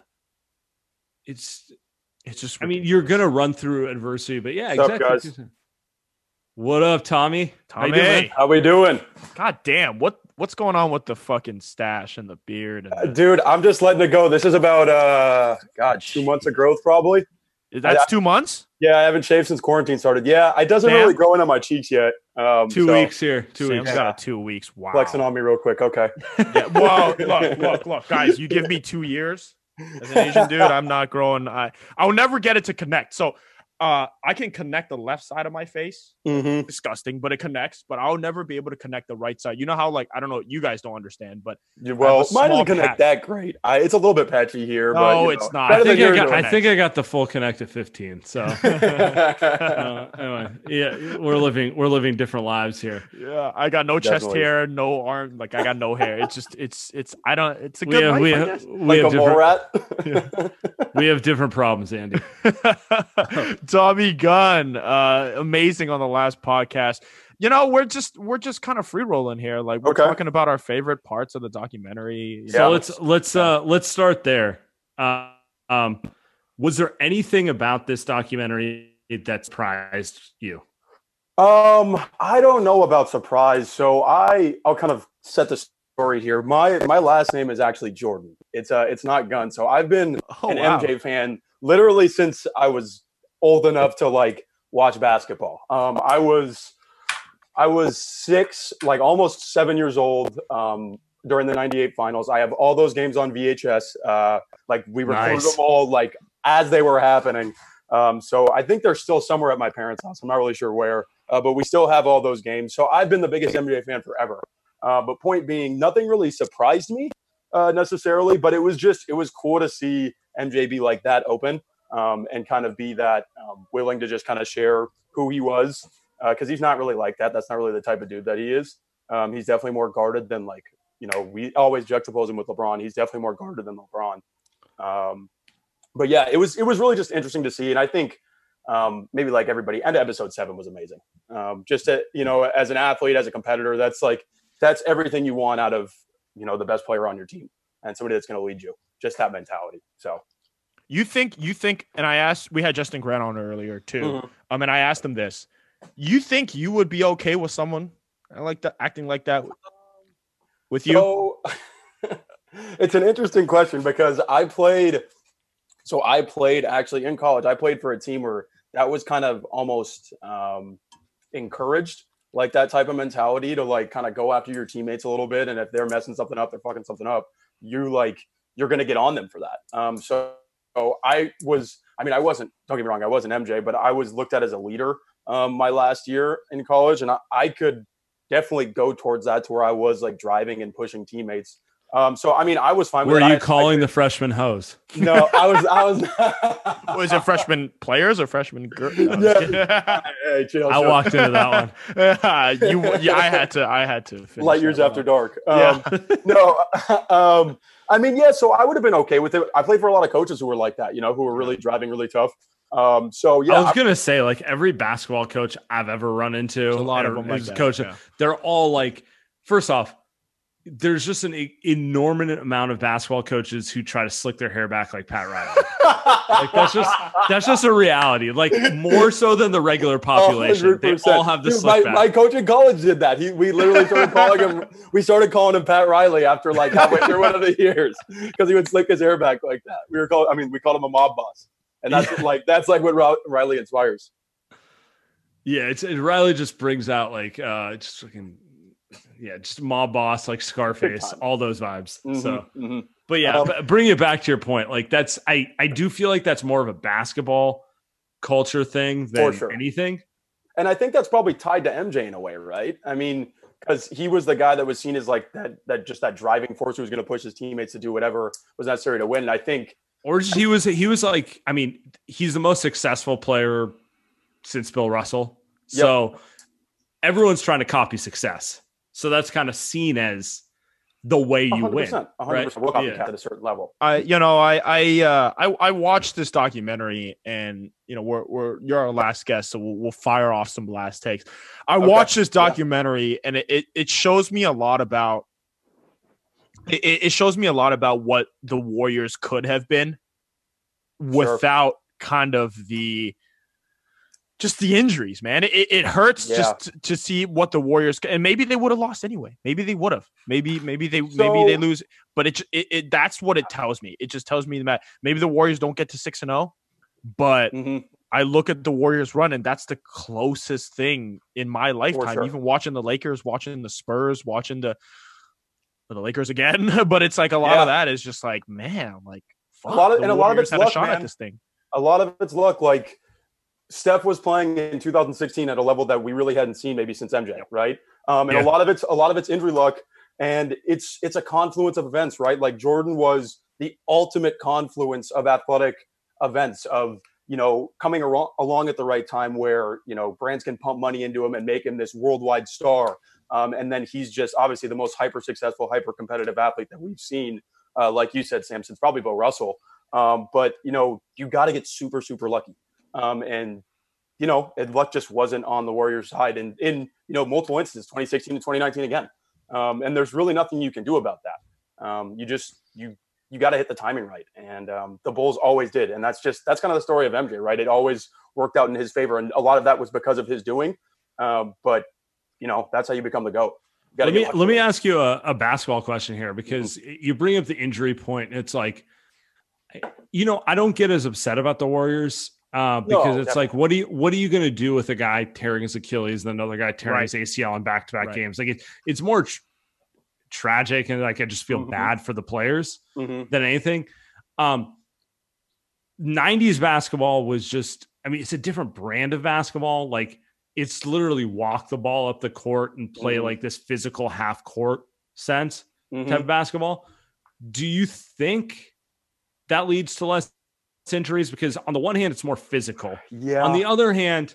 It's It's just. I mean, you're gonna run through adversity, but yeah, What's up, exactly. guys? What up, Tommy? How you Tommy, doing, man? How we doing? God damn, what what's going on with the fucking stash and the beard? And Uh, the, Dude, I'm just letting it go. This is about, uh, God, two months of growth probably. that's I- two months. Yeah, I haven't shaved since quarantine started. Yeah, it doesn't Damn. really grow in on my cheeks yet. Um, Two so weeks here. Two Sam's weeks. got a two weeks. Wow. Flexing on me real quick. Okay. Yeah, well, look, look, look, guys. You give me two years as an Asian dude, I'm not growing. I I'll never get it to connect. So, uh, I can connect the left side of my face. Mm-hmm. Disgusting, but it connects. But I'll never be able to connect the right side. You know how, like, I don't know. You guys don't understand, but Well, mine small doesn't connect patch. that great. I, it's a little bit patchy here. No, but, you it's know, not. better I think than I, yours got, doing. I think I got the full connect at fifteen. So uh, anyway, yeah, we're living we're living different lives here. yeah, I got no chest Definitely. hair, no arm. Like I got no hair. It's just, it's, it's. I don't. It's a We good have life. we I have, guess. we like have a mole different rat. we have different problems, Andy. Tommy Gunn, uh, amazing on the last podcast. You know, we're just we're just kind of free rolling here. Like we're Okay. talking about our favorite parts of the documentary. So Yeah. let's let's uh let's start there. Uh, um, was there anything about this documentary that surprised you? Um, I don't know about surprise. So I, I'll kind of set the story here. My my last name is actually Jordan. It's uh, it's not Gunn. So I've been Oh, an wow. M J fan literally since I was old enough to like watch basketball. Um, I was I was six, like almost seven years old. Um, during the ninety-eight finals, I have all those games on V H S. Uh, like we recorded Nice. them all like as they were happening. Um, so I think they're still somewhere at my parents' house. I'm not really sure where, uh, but we still have all those games. So I've been the biggest M J fan forever. Uh, but point being, nothing really surprised me uh, necessarily, but it was just, it was cool to see M J be like that open um, and kind of be that um, willing to just kind of share who he was. Because uh, he's not really like that. That's not really the type of dude that he is. Um, he's definitely more guarded than like, you know, we always juxtapose him with LeBron. He's definitely more guarded than LeBron. Um, but yeah, it was, it was really just interesting to see. And I think um, maybe like everybody, and episode seven was amazing. Um, just to, you know, as an athlete, as a competitor, that's like, that's everything you want out of, you know, the best player on your team and somebody that's going to lead you, just that mentality. So You think you think, and I asked, we had Justin Grant on earlier too. Mhm. Um, and I asked him this: you think you would be okay with someone like that acting like that with you? So it's an interesting question because I played. So I played actually in college. I played for a team where that was kind of almost um, encouraged, like that type of mentality to like kind of go after your teammates a little bit, and if they're messing something up, they're fucking something up. You like you're gonna get on them for that. Um, so, so I was. I mean, I wasn't. Don't get me wrong. I wasn't M J, but I was looked at as a leader um, my last year in college, and I, I could definitely go towards that to where I was like driving and pushing teammates. Um, so I mean, I was fine. Were with you it. I- calling I, the freshman hose? No, I was. I was. Was it freshman players or freshman girls? No, Yeah. Hey, chill, I chill. walked into that one. you, yeah, I had to. I had to. finish Light years that after one. dark. Um, Yeah. no, um, I mean, yeah. So I would have been okay with it. I played for a lot of coaches who were like that, you know, who were really driving really tough. Um, so yeah, I was gonna say, like every basketball coach I've ever run into, There's a lot of and them like who's that, coach, yeah. they're all like, first off, there's just an e- inordinate amount of basketball coaches who try to slick their hair back like Pat Riley. Like that's just that's just a reality. Like more so than the regular population, one hundred they percent. all have this Dude, slick my, back. my coach in college did that. He we literally started calling him. We started calling him Pat Riley after like halfway through one of the years because he would slick his hair back like that. We were called. I mean, we called him a mob boss, and that's Yeah. like that's like what Ri- Riley inspires. Yeah, it's it Riley just brings out like uh just fucking yeah, just mob boss like Scarface, time. all those vibes. Mhm, So mhm. but yeah, Um, but bring it back to your point. Like that's I I do feel like that's more of a basketball culture thing than sure. anything. And I think that's probably tied to M J in a way, right? I mean, because he was the guy that was seen as like that, that just that driving force who was going to push his teammates to do whatever was necessary to win. And I think, Or just he was he was like, I mean, he's the most successful player since Bill Russell. So everyone's trying to copy success. So that's kind of seen as the way you one hundred win. percent, one hundred Right? percent, we'll copycat Yeah. at a certain level. I, you know, I, I, uh, I, I watched this documentary, and you know, we're, we're, you're our last guest, so we'll, we'll fire off some last takes. I Okay. watched this Yeah. documentary, and it, it, it shows me a lot about. It, it shows me a lot about what the Warriors could have been without kind of the. Just the injuries, man. It, it hurts Yeah. just to, to see what the Warriors and maybe they would have lost anyway. Maybe they would have. Maybe maybe they maybe So- they lose. But it, it it that's what it tells me. It just tells me that maybe the Warriors don't get to six and zero. But Mhm. I look at the Warriors run, and that's the closest thing in my lifetime. sure. Even watching the Lakers, watching the Spurs, watching the the Lakers again. But it's like a lot Yeah. of that is just like, man, like fuck, A lot of- the and a lot of Warriors it's had a luck, shot at man. this thing. A lot of it's luck. Like Steph was playing in two thousand sixteen at a level that we really hadn't seen maybe since M J, right? Um, and Yeah. a lot of it's a lot of it's injury luck, and it's it's a confluence of events, right? Like Jordan was the ultimate confluence of athletic events of you know coming ar- along at the right time where you know brands can pump money into him and make him this worldwide star, um, and then he's just obviously the most hyper successful, hyper competitive athlete that we've seen. Uh, like you said, Sam, since probably Bill Russell. Um, but you know you got to get super super lucky. Um, and, you know, it, luck just wasn't on the Warriors side. And in, you know, multiple instances, twenty sixteen to twenty nineteen again. Um, and there's really nothing you can do about that. Um, you just, you, you got to hit the timing right. And um, the Bulls always did. And that's just, that's kind of the story of M J, right? It always worked out in his favor. And a lot of that was because of his doing. Um, but, you know, that's how you become the GOAT. You let me, let me ask you a, a basketball question here, because mm-hmm. you bring up the injury point. It's like, you know, I don't get as upset about the Warriors uh, because no, it's definitely. like, what do you, what are you going to do with a guy tearing his Achilles and another guy tearing right. his A C L in back-to-back right. games? Like it, it's more tr- tragic. And like, I just feel mm-hmm. bad for the players mm-hmm. than anything. Um, nineties basketball was just, I mean, it's a different brand of basketball. Like it's literally walk the ball up the court and play mm-hmm. like this physical half court sense mm-hmm. type of basketball. Do you think that leads to less injuries? Because on the one hand, it's more physical. Yeah. On the other hand,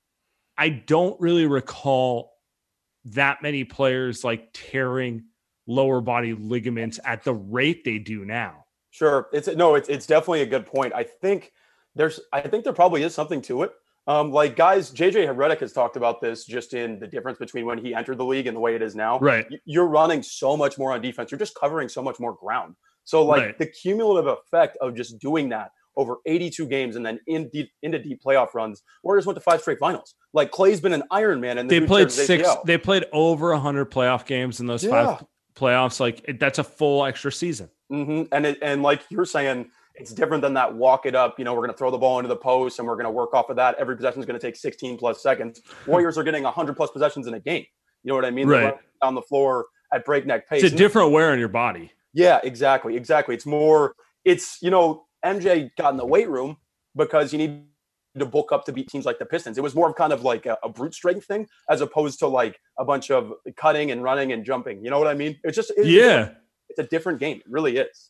I don't really recall that many players like tearing lower body ligaments at the rate they do now. Sure. It's no, it's, it's definitely a good point. I think there's, I think there probably is something to it. Um, like guys, J J Redick has talked about this just in the difference between when he entered the league and the way it is now. Right. You're running so much more on defense. You're just covering so much more ground. So like right. the cumulative effect of just doing that over eighty-two games and then in deep, into deep playoff runs, Warriors went to five straight finals. Like Clay's been an Iron Man, and they played six. They played over a hundred playoff games in those yeah. five playoffs. Like it, that's a full extra season. Mm-hmm. And it, and like you're saying, it's different than that. Walk it up. You know, we're going to throw the ball into the post, and we're going to work off of that. Every possession is going to take sixteen plus seconds. Warriors are getting one hundred plus possessions in a game. You know what I mean? Right. They're running down the floor at breakneck pace. It's a different wear on your body. Yeah, exactly. Exactly. It's more, it's, you know, M J got in the weight room because you need to bulk up to beat teams like the Pistons. It was more of kind of like a, a brute strength thing as opposed to like a bunch of cutting and running and jumping. You know what I mean? It's just, it's, yeah, it's a different game. It really is.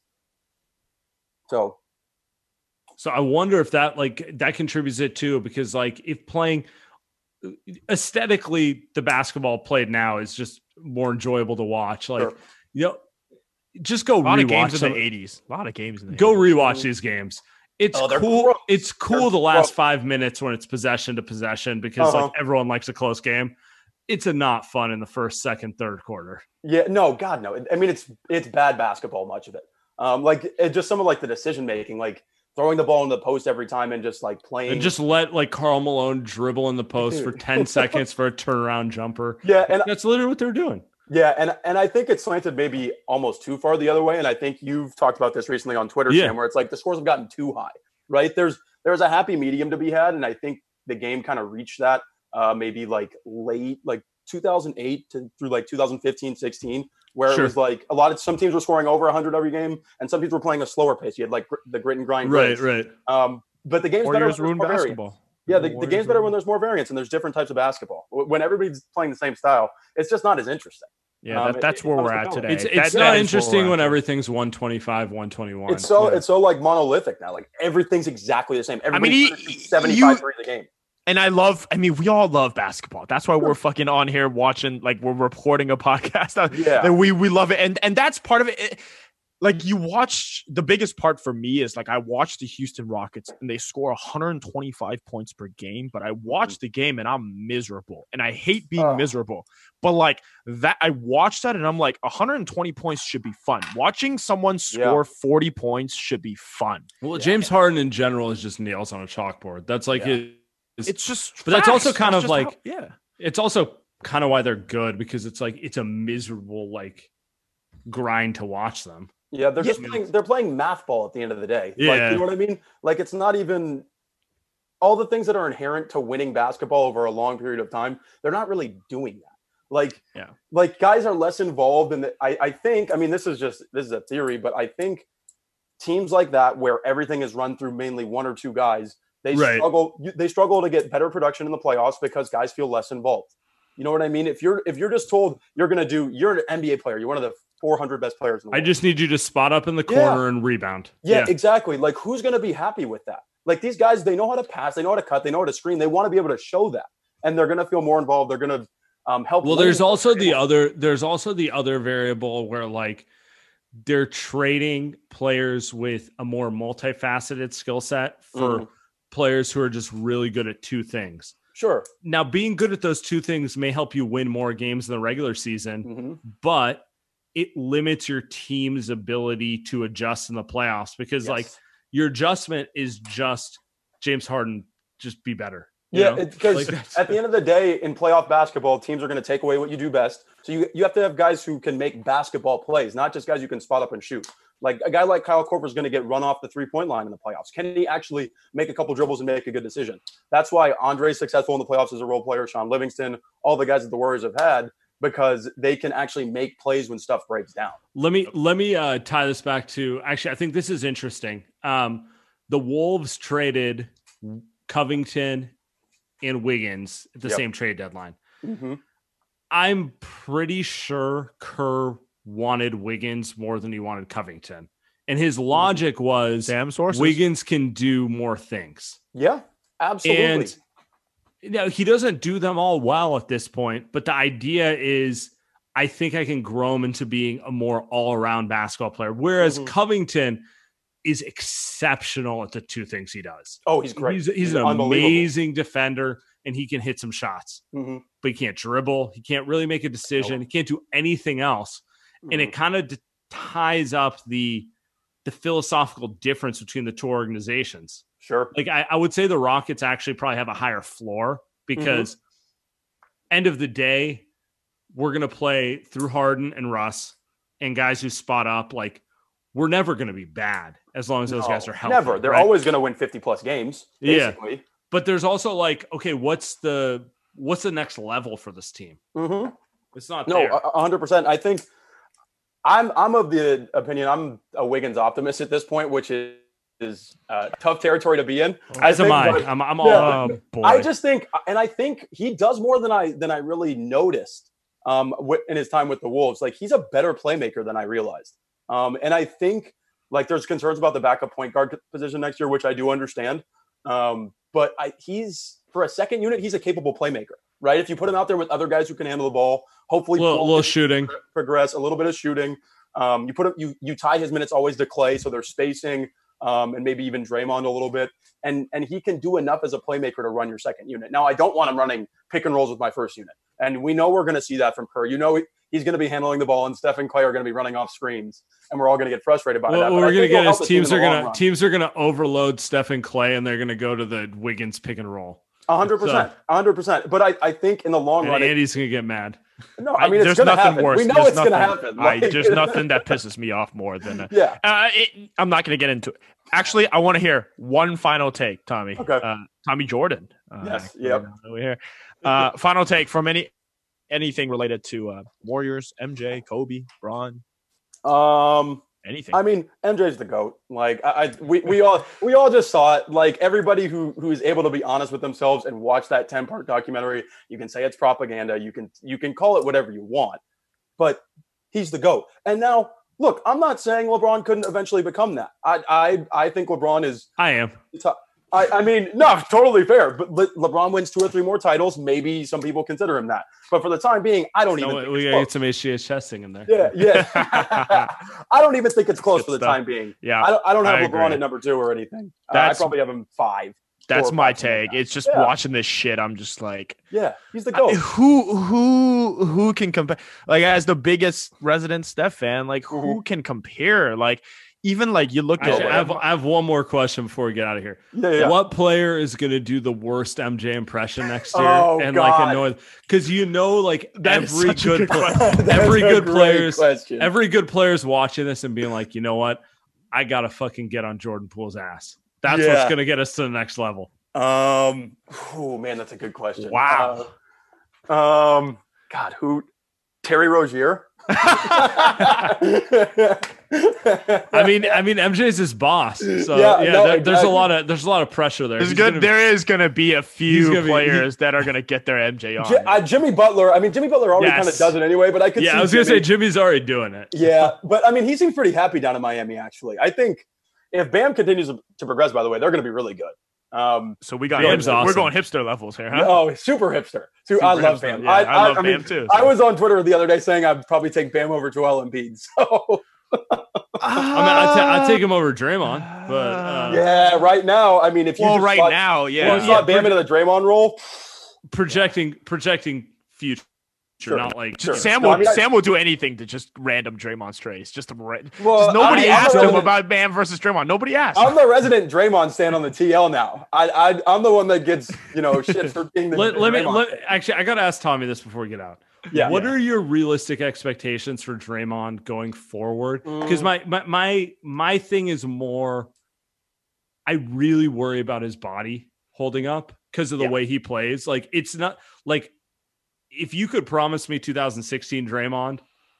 So, so I wonder if that like that contributes it too, because like if playing aesthetically, the basketball played now is just more enjoyable to watch. Like, sure. you know, just go a lot rewatch of games some, in the eighties. A lot of games in the go eighties. rewatch these games. It's oh, cool. Gross. It's cool they're the last gross. five minutes when it's possession to possession because uh-huh. like everyone likes a close game. It's a not fun in the first, second, third quarter. Yeah, no, God, no. I mean, it's it's bad basketball, much of it. Um, like it, just some of like the decision making, like throwing the ball in the post every time and just like playing. And just let like Karl Malone dribble in the post for ten seconds for a turnaround jumper. Yeah, and that's literally what they're doing. Yeah, and and I think it's slanted maybe almost too far the other way. And I think you've talked about this recently on Twitter, yeah. Sam, where it's like the scores have gotten too high, right? There's there's a happy medium to be had, and I think the game kind of reached that uh, maybe like late, like two thousand eight to through like two thousand fifteen, sixteen, where sure. it was like a lot of some teams were scoring over one hundred every game, and some teams were playing a slower pace. You had like gr- the grit and grind, right, race. right. Um, but the game's Warriors better when ruined basketball. Variance. Yeah, the, the game's better when there's more variance and there's different types of basketball. When everybody's playing the same style, it's just not as interesting. Yeah, that, that's um, it, where it we're at today. It's, it's that, not that interesting when everything's one twenty-five, one twenty-one. It's so yeah. it's so like monolithic now. Like everything's exactly the same. Everybody's I mean, he, seventy-five threes a game. And I love, I mean, we all love basketball. That's why we're fucking on here watching, like we're recording a podcast. Yeah. And we, we love it. And and that's part of it. it. Like you watch, the biggest part for me is like I watch the Houston Rockets and they score one hundred twenty-five points per game, but I watch the game and I'm miserable and I hate being uh. miserable. But like that, I watch that and I'm like one hundred twenty points should be fun. Watching someone score yeah. forty points should be fun. Well, yeah. James Harden in general is just nails on a chalkboard. That's like yeah. his, it's just, but facts. That's also kind that's of like, how, yeah, it's also kind of why they're good because it's like, it's a miserable like grind to watch them. Yeah, they're just playing, they're playing math ball at the end of the day. Yeah. Like, you know what I mean? Like, it's not even all the things that are inherent to winning basketball over a long period of time. They're not really doing that. Like, yeah. like guys are less involved in the, I, I think, I mean, this is just, this is a theory, but I think teams like that, where everything is run through mainly one or two guys, they right. struggle, they struggle to get better production in the playoffs because guys feel less involved. You know what I mean? If you're, if you're just told you're going to do, you're an N B A player, you're one of the four hundred best players in the world. I just need you to spot up in the corner yeah. and rebound. Yeah, yeah, exactly. Like, who's going to be happy with that? Like, these guys, they know how to pass, they know how to cut, they know how to screen. They want to be able to show that, and they're going to feel more involved. They're going to um, help. Well, there's also the other. There's also the other variable where like they're trading players with a more multifaceted skill set for. Mm. players who are just really good at two things. Sure. Now, being good at those two things may help you win more games in the regular season, Mm-hmm. but it limits your team's ability to adjust in the playoffs because, Yes. like, your adjustment is just James Harden, just be better. Yeah, know? because Like, at the end of the day, in playoff basketball, teams are going to take away what you do best. So you, you have to have guys who can make basketball plays, not just guys who can spot up and shoot. Like a guy like Kyle Korver is going to get run off the three-point line in the playoffs. Can he actually make a couple dribbles and make a good decision? That's why Andre's successful in the playoffs as a role player, Sean Livingston, all the guys that the Warriors have had, because they can actually make plays when stuff breaks down. Let me let me uh, tie this back to, actually, I think this is interesting. Um, the Wolves traded Covington and Wiggins at the Yep. same trade deadline. Mm-hmm. I'm pretty sure Kerr wanted Wiggins more than he wanted Covington. And his logic was Damn sources. Wiggins can do more things. Yeah, absolutely. And you know, he doesn't do them all well at this point, but the idea is I think I can grow him into being a more all-around basketball player. Whereas Mhm. Covington is exceptional at the two things he does. Oh, he's great. He's, he's, He's an unbelievable. amazing defender, and he can hit some shots. Mm-hmm. But he can't dribble. He can't really make a decision. He can't do anything else. And it kind of d- ties up the the philosophical difference between the two organizations. Sure. Like I, I would say the Rockets actually probably have a higher floor because end of the day, we're going to play through Harden and Russ and guys who spot up. Like we're never going to be bad as long as those No, guys are healthy. Never. They're right? always going to win fifty plus games. Basically. Yeah. But there's also like, okay, what's the what's the next level for this team? Mm-hmm. It's not No, there. a hundred percent. I think I'm I'm of the opinion I'm a Wiggins optimist at this point, which is is uh, tough territory to be in. As am think, I. but- I'm, I'm all. Yeah. Oh, boy. I just think, and I think he does more than I than I really noticed um, wi- in his time with the Wolves. Like he's a better playmaker than I realized. Um, and I think like there's concerns about the backup point guard position next year, which I do understand. Um, but I, he's for a second unit, he's a capable playmaker, right? If you put him out there with other guys who can handle the ball, hopefully little, Paul little can shooting. progress, a little bit of shooting. Um, you put him, you you tie his minutes always to Clay, so they're spacing. Um, and maybe even Draymond a little bit. And and he can do enough as a playmaker to run your second unit. Now, I don't want him running pick and rolls with my first unit. And we know we're going to see that from Kerr. You know he, he's going to be handling the ball, and Steph and Clay are going to be running off screens, and we're all going to get frustrated by Well, that. what But I we're gonna think he'll get help is the team teams in are the long gonna run. teams are gonna overload Steph and Clay, and they're gonna go to the Wiggins pick and roll. A hundred percent, a hundred percent. But I, I think in the long And run, it- Andy's gonna get mad. no, I mean it's there's going to nothing happen. worse. We know There's it's going to nothing- happen. I, Like- there's nothing that pisses me off more than a, Yeah. Uh, it, I'm not going to get into it. Actually, I want to hear one final take, Tommy. Okay. Uh, Tommy Jordan. Uh, Yes, yep. Over here. Uh, final take from any anything related to uh, Warriors, M J, Kobe, Braun, Um, anything. I mean, M J's the GOAT. Like I, I we, we all we all just saw it. Like everybody who who is able to be honest with themselves and watch that ten part documentary, you can say it's propaganda. You can you can call it whatever you want, but he's the GOAT. And now, look, I'm not saying LeBron couldn't eventually become that. I I I think LeBron is. I am. I, I mean, no, totally fair. But Le- LeBron wins two or three more titles. Maybe some people consider him that. But for the time being, I don't No, even. think we it's gotta close. get some H G H testing in there. Yeah, yeah. I don't even think it's close Good for the stuff. time being. Yeah, I don't, I don't have I LeBron agree. at number two or anything. Uh, I That's- probably have him five. That's four or my five, something like take. that. It's just Yeah. watching this shit. I'm just like, Yeah, he's the I- GOAT. who who who can compare? Like as the biggest resident Steph fan, like Mm-hmm. who can compare? Like even like you look at Actually, I have, I have one more question before we get out of here. Yeah, yeah. What player is going to do the worst M J impression next year Oh, and God. like annoy? Because you know, like That is every such a good, good pla- question. That's every a good great players, question. every good player's watching this and being like, you know what, I gotta fucking get on Jordan Poole's ass. That's Yeah. what's going to get us to the next level. Um, oh man, that's a good question. Wow. Uh, um, God, who? Terry Rozier. I mean, I mean, M J's his boss, so Yeah, yeah, no, there- there's a exactly. lot of there's a lot of pressure there. there's He's good. gonna- there is going to be a he's few gonna be- players that are going to get their M J on. J- uh, Jimmy Butler. I mean, Jimmy Butler already Yes. kind of does it anyway, but I could. yeah, see I was gonna say Jimmy- Jimmy's already doing it. Yeah, but I mean, he seems pretty happy down in Miami. Actually, I think if Bam continues to progress, by the way, they're going to be really good. Um, so we got Bam's hipster- we're awesome. going hipster levels here, huh? Oh, super hipster. Su- I Super love hipster. Bam. Yeah, I, I love I mean, Bam too, I so. was on Twitter the other day saying I'd probably take Bam over Joel Embiid. So I mean, I'll, ta- I'll take him over Draymond. But uh, yeah, right now, I mean, if you well, just right saw, now, yeah, well, you saw Bam into the Draymond role, projecting projecting future, Sure. not like Sure. Sam No, will I mean, I- Sam will do anything to just random Draymond strays. Just to ra- Well, just nobody I- I'm asked the him resident- about Bam versus Draymond. Nobody asked. I'm the resident Draymond stand on the T L now. I, I I'm the one that gets you know shit for being the. let, let me Draymond let, fan. actually, I got to ask Tommy this before we get out. Yeah. What Yeah. are your realistic expectations for Draymond going forward? Because Mm. my, my my my thing is more, I really worry about his body holding up because of the Yeah. way he plays. Like it's not like if you could promise me two thousand sixteen Draymond,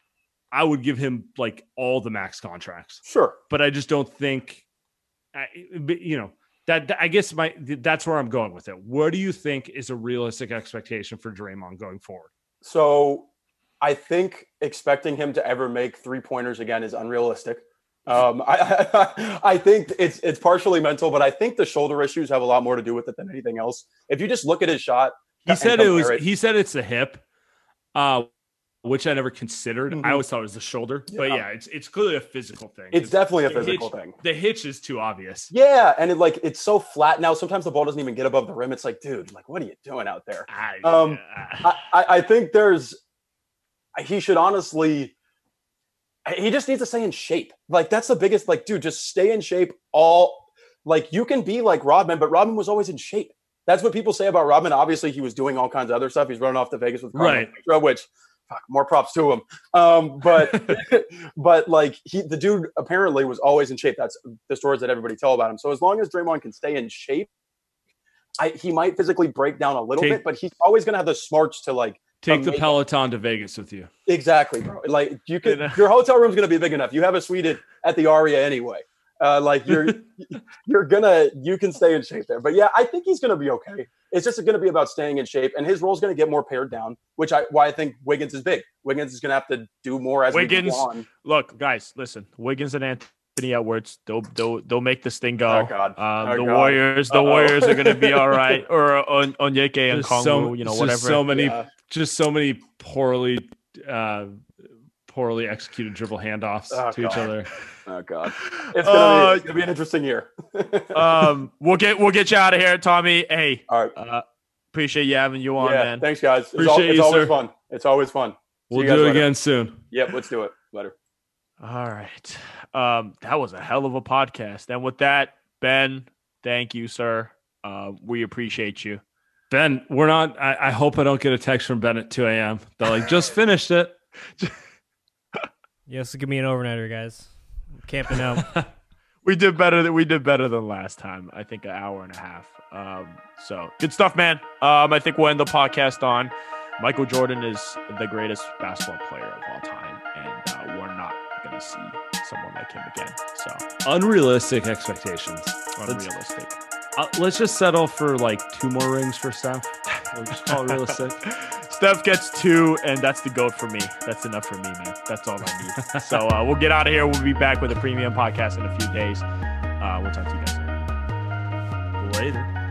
I would give him like all the max contracts. Sure, but I just don't think, I, but, you know. That I guess my that's where I'm going with it. What do you think is a realistic expectation for Draymond going forward? So I think expecting him to ever make three pointers again is unrealistic. Um, I, I I think it's it's partially mental, but I think the shoulder issues have a lot more to do with it than anything else. If you just look at his shot, He said it was. It, He said it's the hip, uh, which I never considered. Mhm. I always thought it was the shoulder, but Yeah. yeah, it's it's clearly a physical thing. it's definitely a the physical hitch, thing. The hitch is too obvious. Yeah, and it like it's so flat now. Sometimes the ball doesn't even get above the rim. It's like, dude, like what are you doing out there? I, Um, uh, I, I I think there's he should honestly he just needs to stay in shape. Like that's the biggest like dude, just stay in shape all like you can be like Rodman, but Rodman was always in shape. That's what people say about Rodman. Obviously, he was doing all kinds of other stuff. He's running off to Vegas with Carmelo Right. Petra, which fuck, more props to him. Um, but but like he the dude apparently was always in shape. That's the stories that everybody tell about him. So as long as Draymond can stay in shape, I, he might physically break down a little Take- bit, but he's always gonna have the smarts to like take to the make- Peloton to Vegas with you. Exactly, bro. Like you could, your hotel room's gonna be big enough. You have a suite at, at the Aria anyway. Uh, like you're, you're gonna, you can stay in shape there. But yeah, I think he's gonna be okay. It's just gonna be about staying in shape, and his role's gonna get more pared down, which I why I think Wiggins is big. Wiggins is gonna have to do more as Wiggins, we go on. look, guys, listen. Wiggins and Anthony Edwards, they'll they'll they'll make this thing go. Oh, God. Um, Oh, the God. Warriors, the Uh-oh. Warriors are gonna be all right. Or on Onyeka and There's Kongwu, so, you know, just whatever. so many, Yeah. just so many poorly, uh, poorly executed dribble handoffs Oh, to each God. other. Oh God, it's gonna, Uh, be, it's gonna be an interesting year. um, we'll get we'll get you out of here, Tommy. Hey, all right. Uh, appreciate you having you on, yeah, man. thanks, guys. It's, al- Appreciate it's you, always sir. fun. It's always fun. See We'll you guys do it later. again soon. Yep, let's do it. Later. All right. Um, that was a hell of a podcast. And with that, Ben, thank you, sir. Uh, we appreciate you. Ben, we're not. I, I hope I don't get a text from Ben at two a.m. They're like, just finished it. Yes, give me an overnighter, guys. I'm camping out. We did better than we did better than last time. I think an hour and a half. Um, so good stuff, man. Um, I think we'll end the podcast on Michael Jordan is the greatest basketball player of all time, and uh, we're not going to see someone like him again. So Unrealistic expectations. unrealistic. Uh, let's just settle for like two more rings for Steph. We'll just call it realistic. Steph gets two, and that's the GOAT for me. That's enough for me, man. That's all I need. So uh, we'll get out of here. We'll be back with a premium podcast in a few days. Uh, we'll talk to you guys soon. Later.